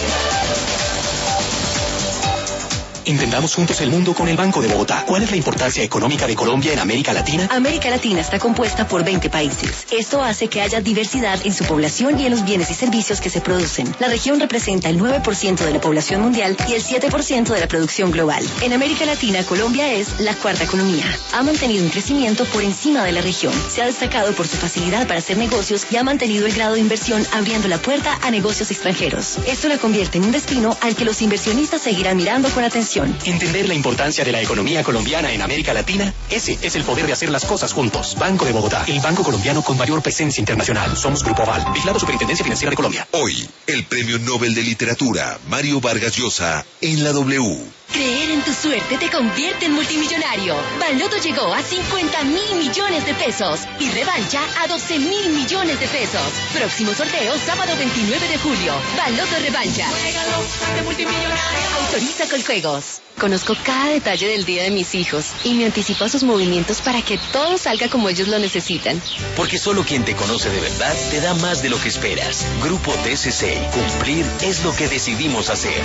Speaker 17: Entendamos juntos el mundo con el Banco de Bogotá. ¿Cuál es la importancia económica de Colombia en América Latina?
Speaker 19: América Latina está compuesta por 20 países. Esto hace que haya diversidad en su población y en los bienes y servicios que se producen. La región representa el 9% de la población mundial y el 7% de la producción global. En América Latina, Colombia es la cuarta economía. Ha mantenido un crecimiento por encima de la región. Se ha destacado por su facilidad para hacer negocios y ha mantenido el grado de inversión, abriendo la puerta a negocios extranjeros. Esto la convierte en un destino al que los inversionistas seguirán mirando con atención.
Speaker 17: Entender la importancia de la economía colombiana en América Latina, ese es el poder de hacer las cosas juntos. Banco de Bogotá, el banco colombiano con mayor presencia internacional. Somos Grupo Aval, vigilado Superintendencia Financiera de Colombia.
Speaker 8: Hoy, el Premio Nobel de Literatura, Mario Vargas Llosa, en la W.
Speaker 24: Creer en tu suerte te convierte en multimillonario. Baloto llegó a 50.000 millones de pesos y Revancha a 12.000 millones de pesos. Próximo sorteo, sábado 29 de julio. Baloto Revancha. Juégalo, de multimillonario. Autoriza Coljuegos. Conozco cada detalle del día de mis hijos y me anticipo a sus movimientos para que todo salga como ellos lo necesitan.
Speaker 25: Porque solo quien te conoce de verdad te da más de lo que esperas. Grupo TCC. Cumplir es lo que decidimos hacer.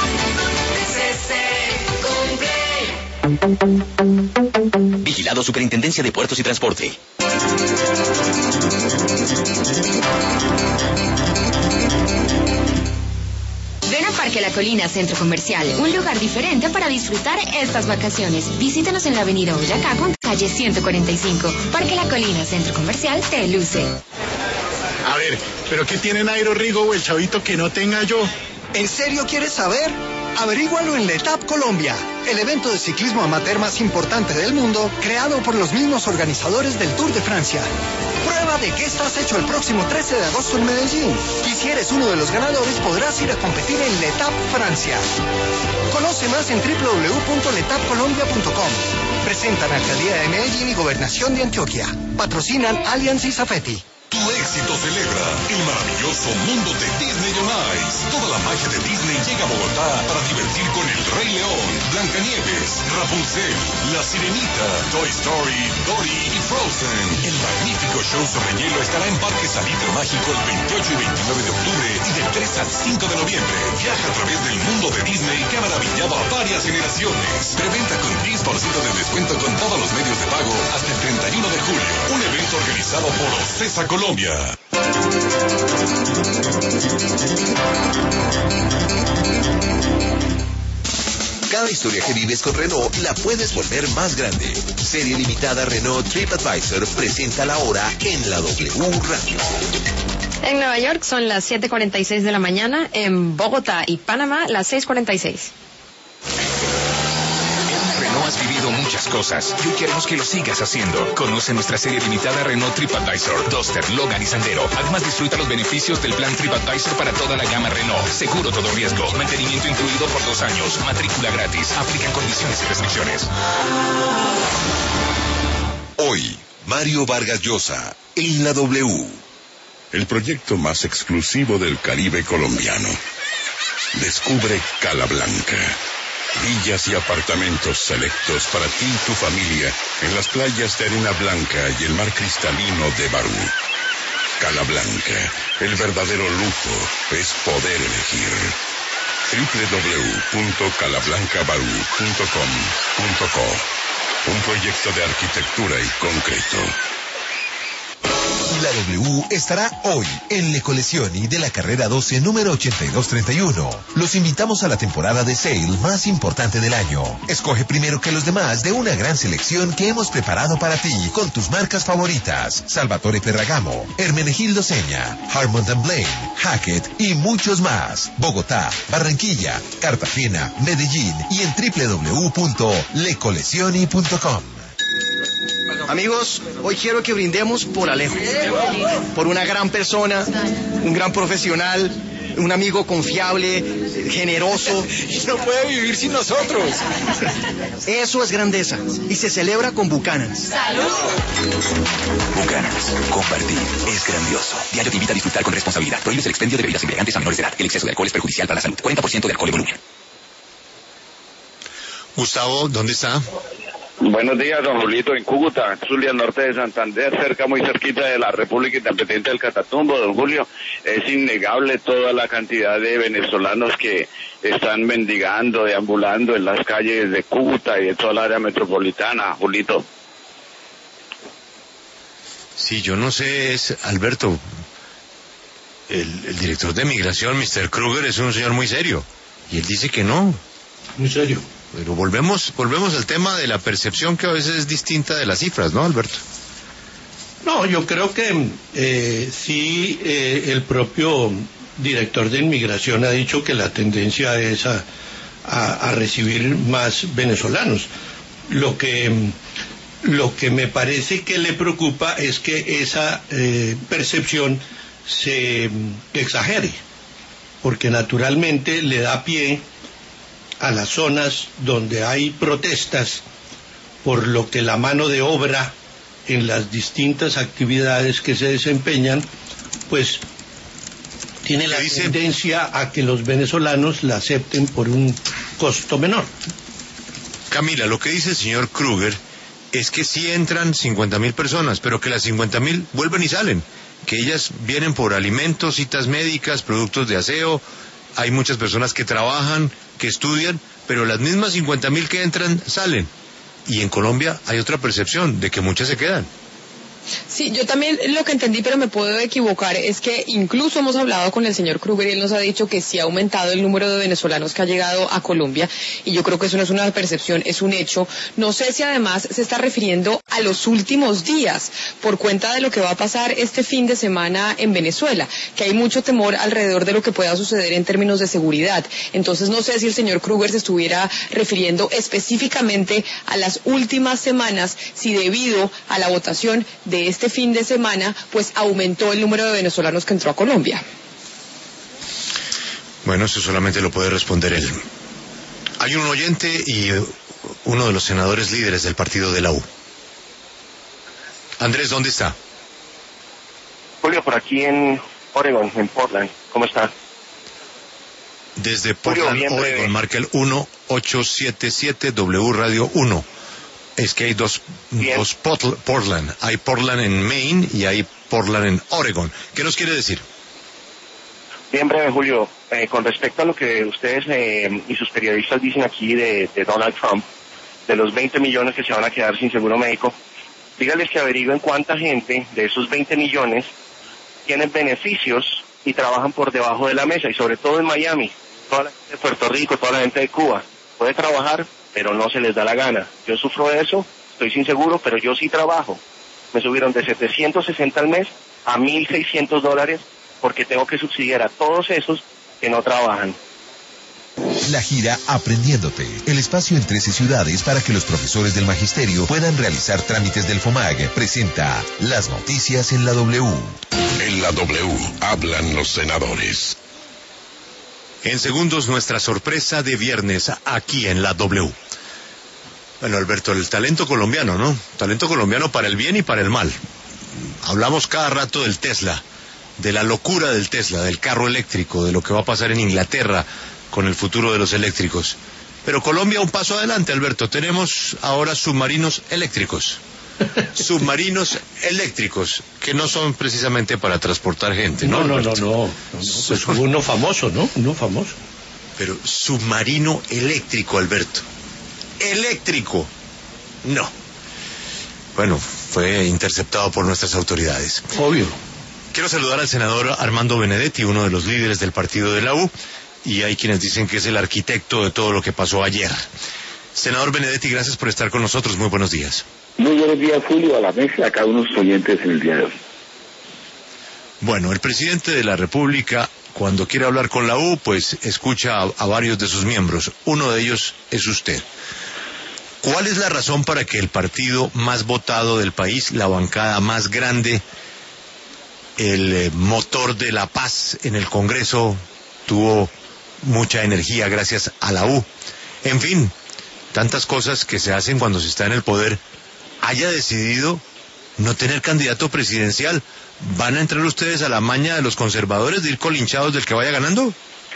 Speaker 17: Vigilado Superintendencia de Puertos y Transporte.
Speaker 24: Ven a Parque La Colina Centro Comercial, un lugar diferente para disfrutar estas vacaciones. Visítanos en la avenida Boyacá con calle 145. Parque La Colina Centro Comercial te luce.
Speaker 2: A ver, ¿pero qué tiene Nairo Rigo o el chavito que no tenga yo?
Speaker 26: ¿En serio quieres saber? Averígualo en la Etap Colombia, el evento de ciclismo amateur más importante del mundo, creado por los mismos organizadores del Tour de Francia. Prueba de qué estás hecho el próximo 13 de agosto en Medellín. Y si eres uno de los ganadores, podrás ir a competir en la Etap Francia. Conoce más en www.letapcolombia.com. Presentan Alcaldía de Medellín y Gobernación de Antioquia. Patrocinan Allianz y Safety.
Speaker 20: Tu éxito celebra el maravilloso mundo de Disney on Ice. Toda la magia de Disney llega a Bogotá para divertir con El Rey León, Blancanieves, Rapunzel, La Sirenita, Toy Story, Dory y Frozen. El magnífico show sobre hielo estará en Parque Salitre Mágico el 28 y 29 de octubre y del 3 al 5 de noviembre. Viaja a través del mundo de Disney que ha maravillado a varias generaciones. Preventa con 10% de descuento con todos los medios de pago hasta el 31 de julio. Un evento organizado por Ocesa Colombia.
Speaker 8: Cada historia que vives con Renault la puedes volver más grande. Serie limitada Renault TripAdvisor presenta la hora en la W Radio.
Speaker 3: En Nueva York son las 7:46 de la mañana, en Bogotá y Panamá las 6:46.
Speaker 4: Renault has vivido muchas cosas y hoy queremos que lo sigas haciendo. Conoce nuestra serie limitada Renault TripAdvisor, Duster, Logan y Sandero. Además disfruta los beneficios del plan TripAdvisor para toda la gama Renault. Seguro todo riesgo, mantenimiento incluido por 2 años, matrícula gratis. Aplican condiciones y restricciones.
Speaker 20: Hoy, Mario Vargas Llosa, en la W.
Speaker 6: El proyecto más exclusivo del Caribe colombiano. Descubre Cala Blanca. Villas y apartamentos selectos para ti y tu familia en las playas de arena blanca y el mar cristalino de Barú. Cala Blanca, el verdadero lujo es poder elegir. www.calablancabarú.com.co. Un proyecto de arquitectura y concreto.
Speaker 18: La W estará hoy en Le Collezioni de la carrera 12, número 8231. Los invitamos a la temporada de sale más importante del año. Escoge primero que los demás de una gran selección que hemos preparado para ti con tus marcas favoritas: Salvatore Ferragamo, Hermenegildo Seña, Harmon & Blaine, Hackett y muchos más. Bogotá, Barranquilla, Cartagena, Medellín y en www.lecollezioni.com.
Speaker 21: Amigos, hoy quiero que brindemos por Alejo, por una gran persona, un gran profesional, un amigo confiable, generoso.
Speaker 22: Y no puede vivir sin nosotros.
Speaker 21: Eso es grandeza y se celebra con Buchanan's.
Speaker 22: ¡Salud!
Speaker 4: Buchanan's, compartir es grandioso. Diario te invita a disfrutar con responsabilidad. Prohíbes el expendio de bebidas embriagantes a menores de edad. El exceso de alcohol es perjudicial para la salud. 40% de alcohol y volumen.
Speaker 1: Gustavo, ¿dónde está?
Speaker 23: Buenos días, don Julito, en Cúcuta, Zulia, norte de Santander, muy cerquita de la República Independiente del Catatumbo, don Julio. Es innegable toda la cantidad de venezolanos que están mendigando, deambulando en las calles de Cúcuta y de toda la área metropolitana, Julito.
Speaker 1: Sí, yo no sé, es Alberto, el director de migración, Mr. Kruger, es un señor muy serio, y él dice que no.
Speaker 13: Muy serio.
Speaker 1: Pero volvemos al tema de la percepción, que a veces es distinta de las cifras, ¿no, Alberto?
Speaker 13: No, yo creo que sí, el propio director de inmigración ha dicho que la tendencia es a recibir más venezolanos. Lo que me parece que le preocupa es que esa percepción se exagere, porque naturalmente le da pie a las zonas donde hay protestas, por lo que la mano de obra en las distintas actividades que se desempeñan, pues tiene la tendencia a que los venezolanos la acepten por un costo menor.
Speaker 1: Camila, lo que dice el señor Kruger es que sí entran 50.000 personas, pero que las 50.000 vuelven y salen, que ellas vienen por alimentos, citas médicas, productos de aseo. Hay muchas personas que trabajan, que estudian, pero las mismas 50.000 que entran salen. Y en Colombia hay otra percepción de que muchas se quedan.
Speaker 3: Sí, yo también lo que entendí, pero me puedo equivocar, es que incluso hemos hablado con el señor Kruger y él nos ha dicho que sí ha aumentado el número de venezolanos que ha llegado a Colombia, y yo creo que eso no es una percepción, es un hecho. No sé si además se está refiriendo a los últimos días, por cuenta de lo que va a pasar este fin de semana en Venezuela, que hay mucho temor alrededor de lo que pueda suceder en términos de seguridad. Entonces no sé si el señor Kruger se estuviera refiriendo específicamente a las últimas semanas, si debido a la votación de este fin de semana, pues aumentó el número de venezolanos que entró a Colombia.
Speaker 1: Bueno, eso solamente lo puede responder él. Hay un oyente y uno de los senadores líderes del partido de la U. Andrés, ¿dónde está?
Speaker 27: Julio, por aquí en Oregon, en Portland. ¿Cómo está?
Speaker 1: Desde Portland, Julio, Oregon, marca el 1877 W Radio 1. Es que hay dos Portland. Hay Portland en Maine y hay Portland en Oregon. ¿Qué nos quiere decir?
Speaker 27: Bien breve, Julio. Con respecto a lo que ustedes y sus periodistas dicen aquí de Donald Trump, de los 20 millones que se van a quedar sin seguro médico, dígales que averigüen cuánta gente de esos 20 millones tienen beneficios y trabajan por debajo de la mesa, y sobre todo en Miami. Toda la gente de Puerto Rico, toda la gente de Cuba puede trabajar, pero no se les da la gana. Yo sufro de eso, estoy sin seguro, pero yo sí trabajo. Me subieron de 760 al mes a $1,600 porque tengo que subsidiar a todos esos que no trabajan.
Speaker 18: La gira Aprendiéndote, el espacio en 13 ciudades para que los profesores del magisterio puedan realizar trámites del FOMAG, presenta las noticias en la W.
Speaker 6: En la W hablan los senadores.
Speaker 1: En segundos, nuestra sorpresa de viernes aquí en la W. Bueno, Alberto, el talento colombiano, ¿no? Talento colombiano para el bien y para el mal. Hablamos cada rato del Tesla, de la locura del Tesla, del carro eléctrico, de lo que va a pasar en Inglaterra con el futuro de los eléctricos. Pero Colombia un paso adelante, Alberto. Tenemos ahora submarinos eléctricos. Submarinos eléctricos, que no son precisamente para transportar gente, ¿no?
Speaker 13: No. Pues hubo uno famoso, ¿no? Uno famoso.
Speaker 1: Pero submarino eléctrico, Alberto. Eléctrico. No. Bueno, fue interceptado por nuestras autoridades.
Speaker 13: Obvio.
Speaker 1: Quiero saludar al senador Armando Benedetti, uno de los líderes del partido de la U, y hay quienes dicen que es el arquitecto de todo lo que pasó ayer. Senador Benedetti, gracias por estar con nosotros. Muy buenos días.
Speaker 7: Muy buenos días, Julio, a la mesa, a cada uno de los oyentes en el día de hoy.
Speaker 1: Bueno, el presidente de la República, cuando quiere hablar con la U, pues escucha a varios de sus miembros. Uno de ellos es usted. ¿Cuál es la razón para que el partido más votado del país, la bancada más grande, el motor de la paz en el Congreso, tuvo mucha energía gracias a la U? En fin, tantas cosas que se hacen cuando se está en el poder, haya decidido no tener candidato presidencial. ¿Van a entrar ustedes a la maña de los conservadores de ir colinchados del que vaya ganando?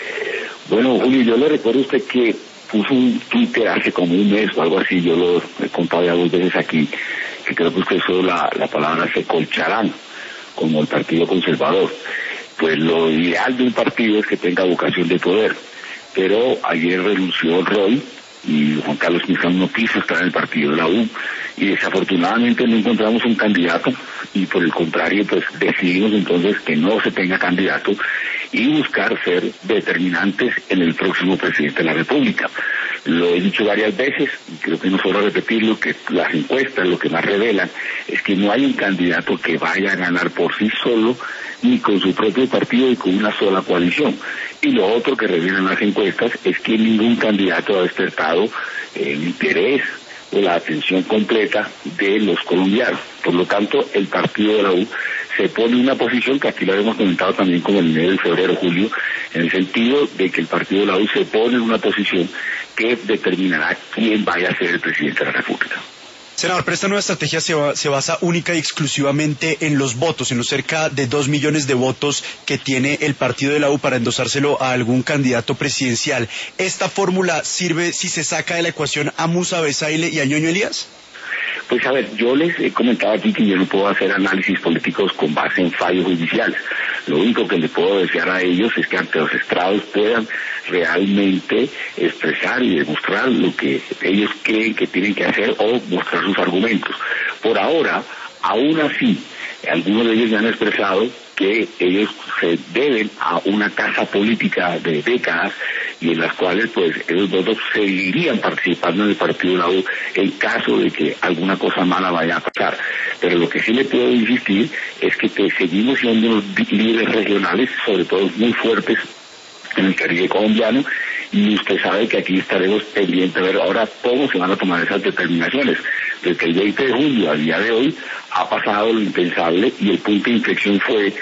Speaker 7: Bueno, Julio, yo le recuerdo a usted que puso un Twitter hace como un mes o algo así, yo lo he contado ya 2 veces aquí, que creo que usted usó la palabra se colcharán, como el Partido Conservador. Pues lo ideal de un partido es que tenga vocación de poder, pero ayer renunció Roy y Juan Carlos Pizarro no quiso estar en el partido de la U y desafortunadamente no encontramos un candidato y por el contrario pues decidimos entonces que no se tenga candidato y buscar ser determinantes en el próximo presidente de la República. Lo he dicho varias veces y creo que no sobra repetirlo, que las encuestas lo que más revelan es que no hay un candidato que vaya a ganar por sí solo ni con su propio partido y con una sola coalición. Y lo otro que revelan las encuestas es que ningún candidato ha despertado el interés o la atención completa de los colombianos. Por lo tanto, el partido de la U se pone en una posición que aquí lo hemos comentado también como en el mes de febrero, julio, en el sentido de que el partido de la U se pone en una posición que determinará quién vaya a ser el presidente de la República.
Speaker 2: Senador, pero esta nueva estrategia se basa única y exclusivamente en los votos, en los cerca de 2 millones de votos que tiene el partido de la U para endosárselo a algún candidato presidencial. ¿Esta fórmula sirve si se saca de la ecuación a Musa Besaile y a Ñoño Elías?
Speaker 7: Pues a ver, yo les he comentado aquí que yo no puedo hacer análisis políticos con base en fallos judiciales. Lo único que le puedo desear a ellos es que ante los estrados puedan realmente expresar y demostrar lo que ellos creen que tienen que hacer o mostrar sus argumentos. Por ahora, aún así, algunos de ellos ya han expresado que ellos se deben a una casa política de décadas y en las cuales pues ellos dos seguirían participando en el partido de la U en caso de que alguna cosa mala vaya a pasar. Pero lo que sí le puedo insistir es que seguimos siendo unos líderes regionales, sobre todo muy fuertes en el Caribe colombiano, y usted sabe que aquí estaremos pendientes a ver ahora cómo se van a tomar esas determinaciones. Desde el 20 de julio al día de hoy ha pasado lo impensable y el punto de inflexión fue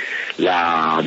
Speaker 7: la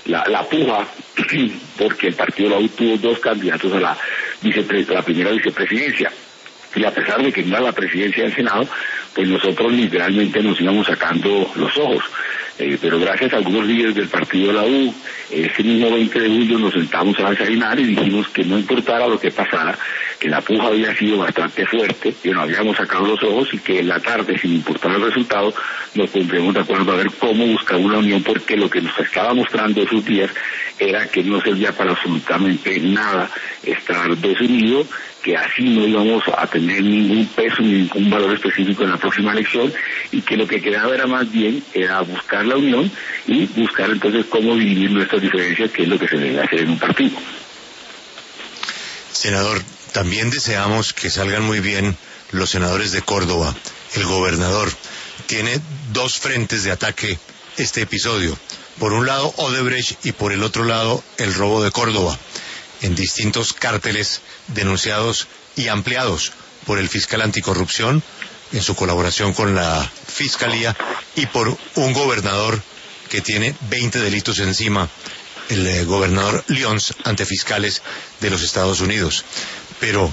Speaker 7: puja, porque el partido de la U tuvo 2 candidatos a la primera vicepresidencia. Y a pesar de que no era la presidencia del Senado, pues nosotros literalmente nos íbamos sacando los ojos. Pero gracias a algunos líderes del partido de la U, ese mismo 20 de julio nos sentamos a desayunar y dijimos que no importara lo que pasara, que la puja había sido bastante fuerte, que nos habíamos sacado los ojos y que en la tarde, sin importar el resultado, nos pondremos de acuerdo a ver cómo buscar una unión, porque lo que nos estaba mostrando esos días era que no servía para absolutamente nada estar desunidos, que así no íbamos a tener ningún peso ni ningún valor específico en la próxima elección y que lo que quedaba era más bien era buscar la unión y buscar entonces cómo dividir nuestras diferencias, que es lo que se debe hacer en un partido.
Speaker 1: Senador, también deseamos que salgan muy bien los senadores de Córdoba. El gobernador tiene 2 frentes de ataque este episodio. Por un lado Odebrecht y por el otro lado el robo de Córdoba, en distintos cárteles denunciados y ampliados por el fiscal anticorrupción en su colaboración con la fiscalía y por un gobernador que tiene 20 delitos encima, el gobernador Lyons, ante fiscales de los Estados Unidos. Pero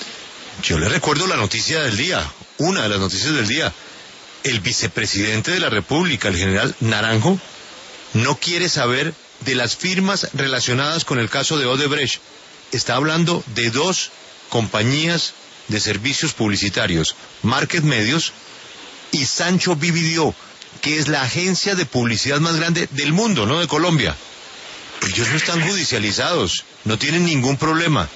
Speaker 1: yo le recuerdo la noticia del día, una de las noticias del día. El vicepresidente de la República, el general Naranjo, no quiere saber de las firmas relacionadas con el caso de Odebrecht. Está hablando de 2 compañías de servicios publicitarios, Market Medios y Sancho Vividió, que es la agencia de publicidad más grande del mundo, no de Colombia. Ellos no están judicializados, no tienen ningún problema.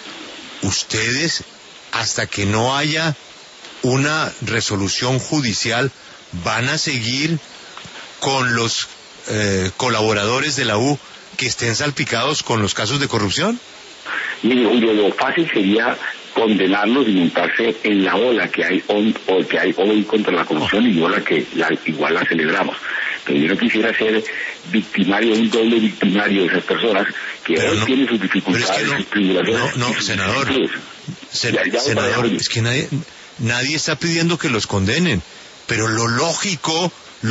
Speaker 1: Ustedes, hasta que no haya una resolución judicial, van a seguir con los colaboradores de la U que estén salpicados con los casos de corrupción.
Speaker 7: Mire, Julio, lo fácil sería condenarlos y montarse en la ola que hay hoy contra la corrupción y ola que igual la celebramos. Pero yo no quisiera ser victimario, un doble victimario de esas personas que pero hoy tienen sus dificultades, sus tribulaciones.
Speaker 1: No, senador, senador, es que nadie está pidiendo que los condenen, pero lo lógico,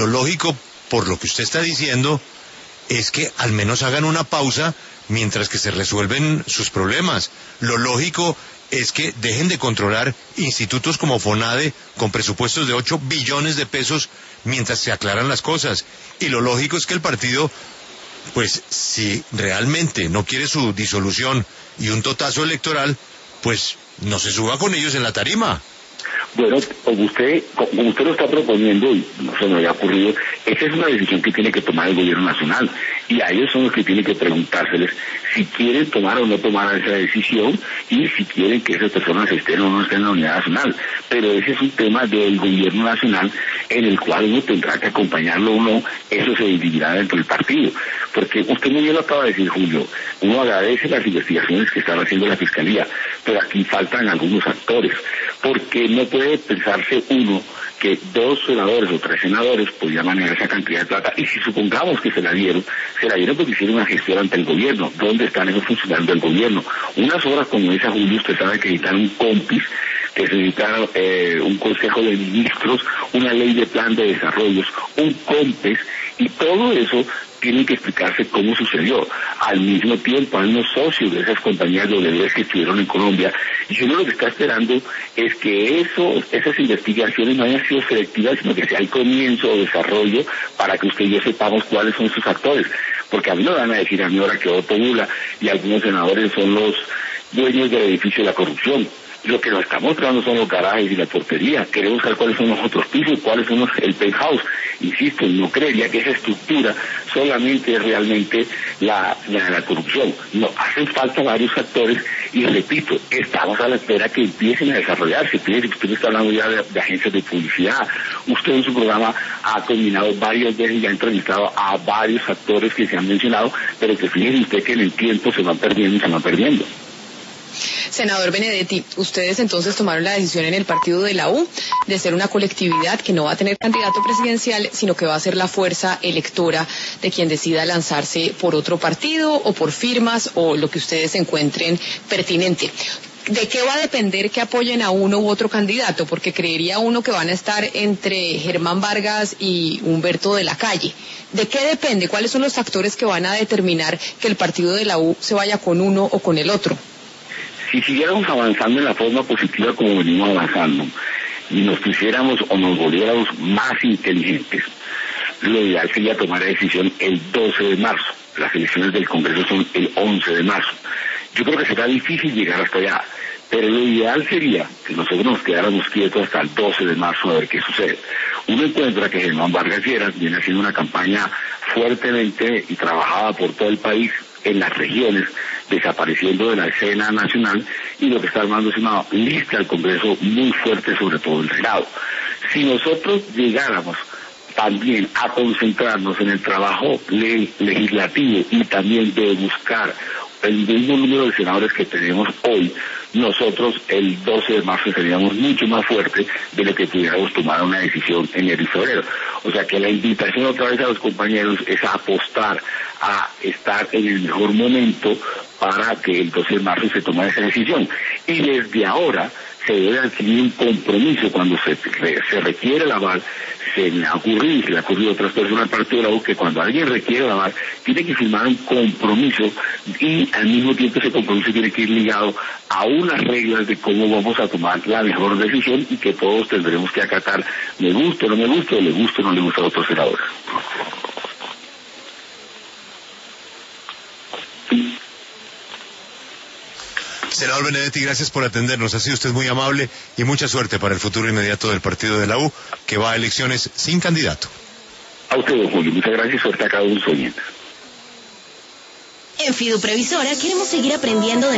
Speaker 1: por lo que usted está diciendo, es que al menos hagan una pausa mientras que se resuelven sus problemas. Lo lógico es que dejen de controlar institutos como FONADE con presupuestos de 8 billones de pesos mientras se aclaran las cosas. Y lo lógico es que el partido, pues si realmente no quiere su disolución y un totazo electoral, pues no se suba con ellos en la tarima.
Speaker 7: Bueno, como usted lo está proponiendo, y no se me había ocurrido, esa es una decisión que tiene que tomar el gobierno nacional, y a ellos son los que tienen que preguntárseles si quieren tomar o no tomar esa decisión, y si quieren que esas personas estén o no estén en la unidad nacional. Pero ese es un tema del gobierno nacional, en el cual uno tendrá que acompañarlo o no, eso se dividirá dentro del partido. Porque usted muy bien lo acaba de decir, Julio, uno agradece las investigaciones que está haciendo la Fiscalía, pero aquí faltan algunos actores, porque no puede pensarse uno que 2 senadores o 3 senadores podían manejar esa cantidad de plata, y si supongamos que se la dieron porque hicieron una gestión ante el gobierno. ¿Dónde están esos funcionarios del gobierno? Unas obras como esa, Julio, usted sabe que necesitan un COMPIS, que necesitan un Consejo de Ministros, una ley de plan de desarrollos, un COMPES, y todo eso tiene que explicarse cómo sucedió. Al mismo tiempo hay unos socios de esas compañías de Odebrecht que estuvieron en Colombia, y uno lo que está esperando es que esas investigaciones no hayan sido selectivas, sino que sea el comienzo o desarrollo para que usted y yo sepamos cuáles son sus actores. Porque a mí no van a decir a mí ahora que Otto Bula y algunos senadores son los dueños del edificio de la corrupción. Lo que nos está mostrando son los garajes y la portería. Queremos saber cuáles son los otros pisos, cuáles son el penthouse. Insisto, no creería que esa estructura solamente es realmente la corrupción. No, hacen falta varios actores y repito, estamos a la espera que empiecen a desarrollarse. Fíjese, usted está hablando ya de agencias de publicidad. Usted en su programa ha combinado varias veces y ha entrevistado a varios actores que se han mencionado, pero que fíjese usted que en el tiempo se van perdiendo.
Speaker 3: Senador Benedetti, ustedes entonces tomaron la decisión en el partido de la U de ser una colectividad que no va a tener candidato presidencial, sino que va a ser la fuerza electora de quien decida lanzarse por otro partido o por firmas o lo que ustedes encuentren pertinente. ¿De qué va a depender que apoyen a uno u otro candidato? Porque creería uno que van a estar entre Germán Vargas y Humberto de la Calle. ¿De qué depende? ¿Cuáles son los factores que van a determinar que el partido de la U se vaya con uno o con el otro?
Speaker 7: Si siguiéramos avanzando en la forma positiva como venimos avanzando y nos pusiéramos o nos volviéramos más inteligentes, lo ideal sería tomar la decisión el 12 de marzo. Las elecciones del Congreso son el 11 de marzo. Yo creo que será difícil llegar hasta allá, pero lo ideal sería que nosotros nos quedáramos quietos hasta el 12 de marzo a ver qué sucede. Uno encuentra que Germán Vargas Lleras viene haciendo una campaña fuertemente y trabajada por todo el país, en las regiones, desapareciendo de la escena nacional, y lo que está armando es una lista del Congreso muy fuerte, sobre todo el Senado. Si nosotros llegáramos también a concentrarnos en el trabajo legislativo y también de buscar el mismo número de senadores que tenemos hoy, nosotros el 12 de marzo estaríamos mucho más fuerte de lo que pudiéramos tomar una decisión en enero y febrero. O sea que la invitación otra vez a los compañeros es a apostar, a estar en el mejor momento para que el 12 de marzo se tome esa decisión. Y desde ahora se debe adquirir un compromiso cuando se requiere el aval. Se me ha ocurrido y se le ha ocurrido a otras personas al partido de la U que cuando alguien requiere el aval tiene que firmar un compromiso y al mismo tiempo ese compromiso tiene que ir ligado a unas reglas de cómo vamos a tomar la mejor decisión y que todos tendremos que acatar, me gusta o no me gusta, o le gusta o no le gusta a otros senadores.
Speaker 1: Senador Benedetti, gracias por atendernos. Ha sido usted muy amable y mucha suerte para el futuro inmediato del partido de la U, que va a elecciones sin candidato.
Speaker 7: A usted, don Julio, muchas gracias y suerte a cada uno de sus oyentes.
Speaker 19: En Fidu Previsora queremos seguir aprendiendo de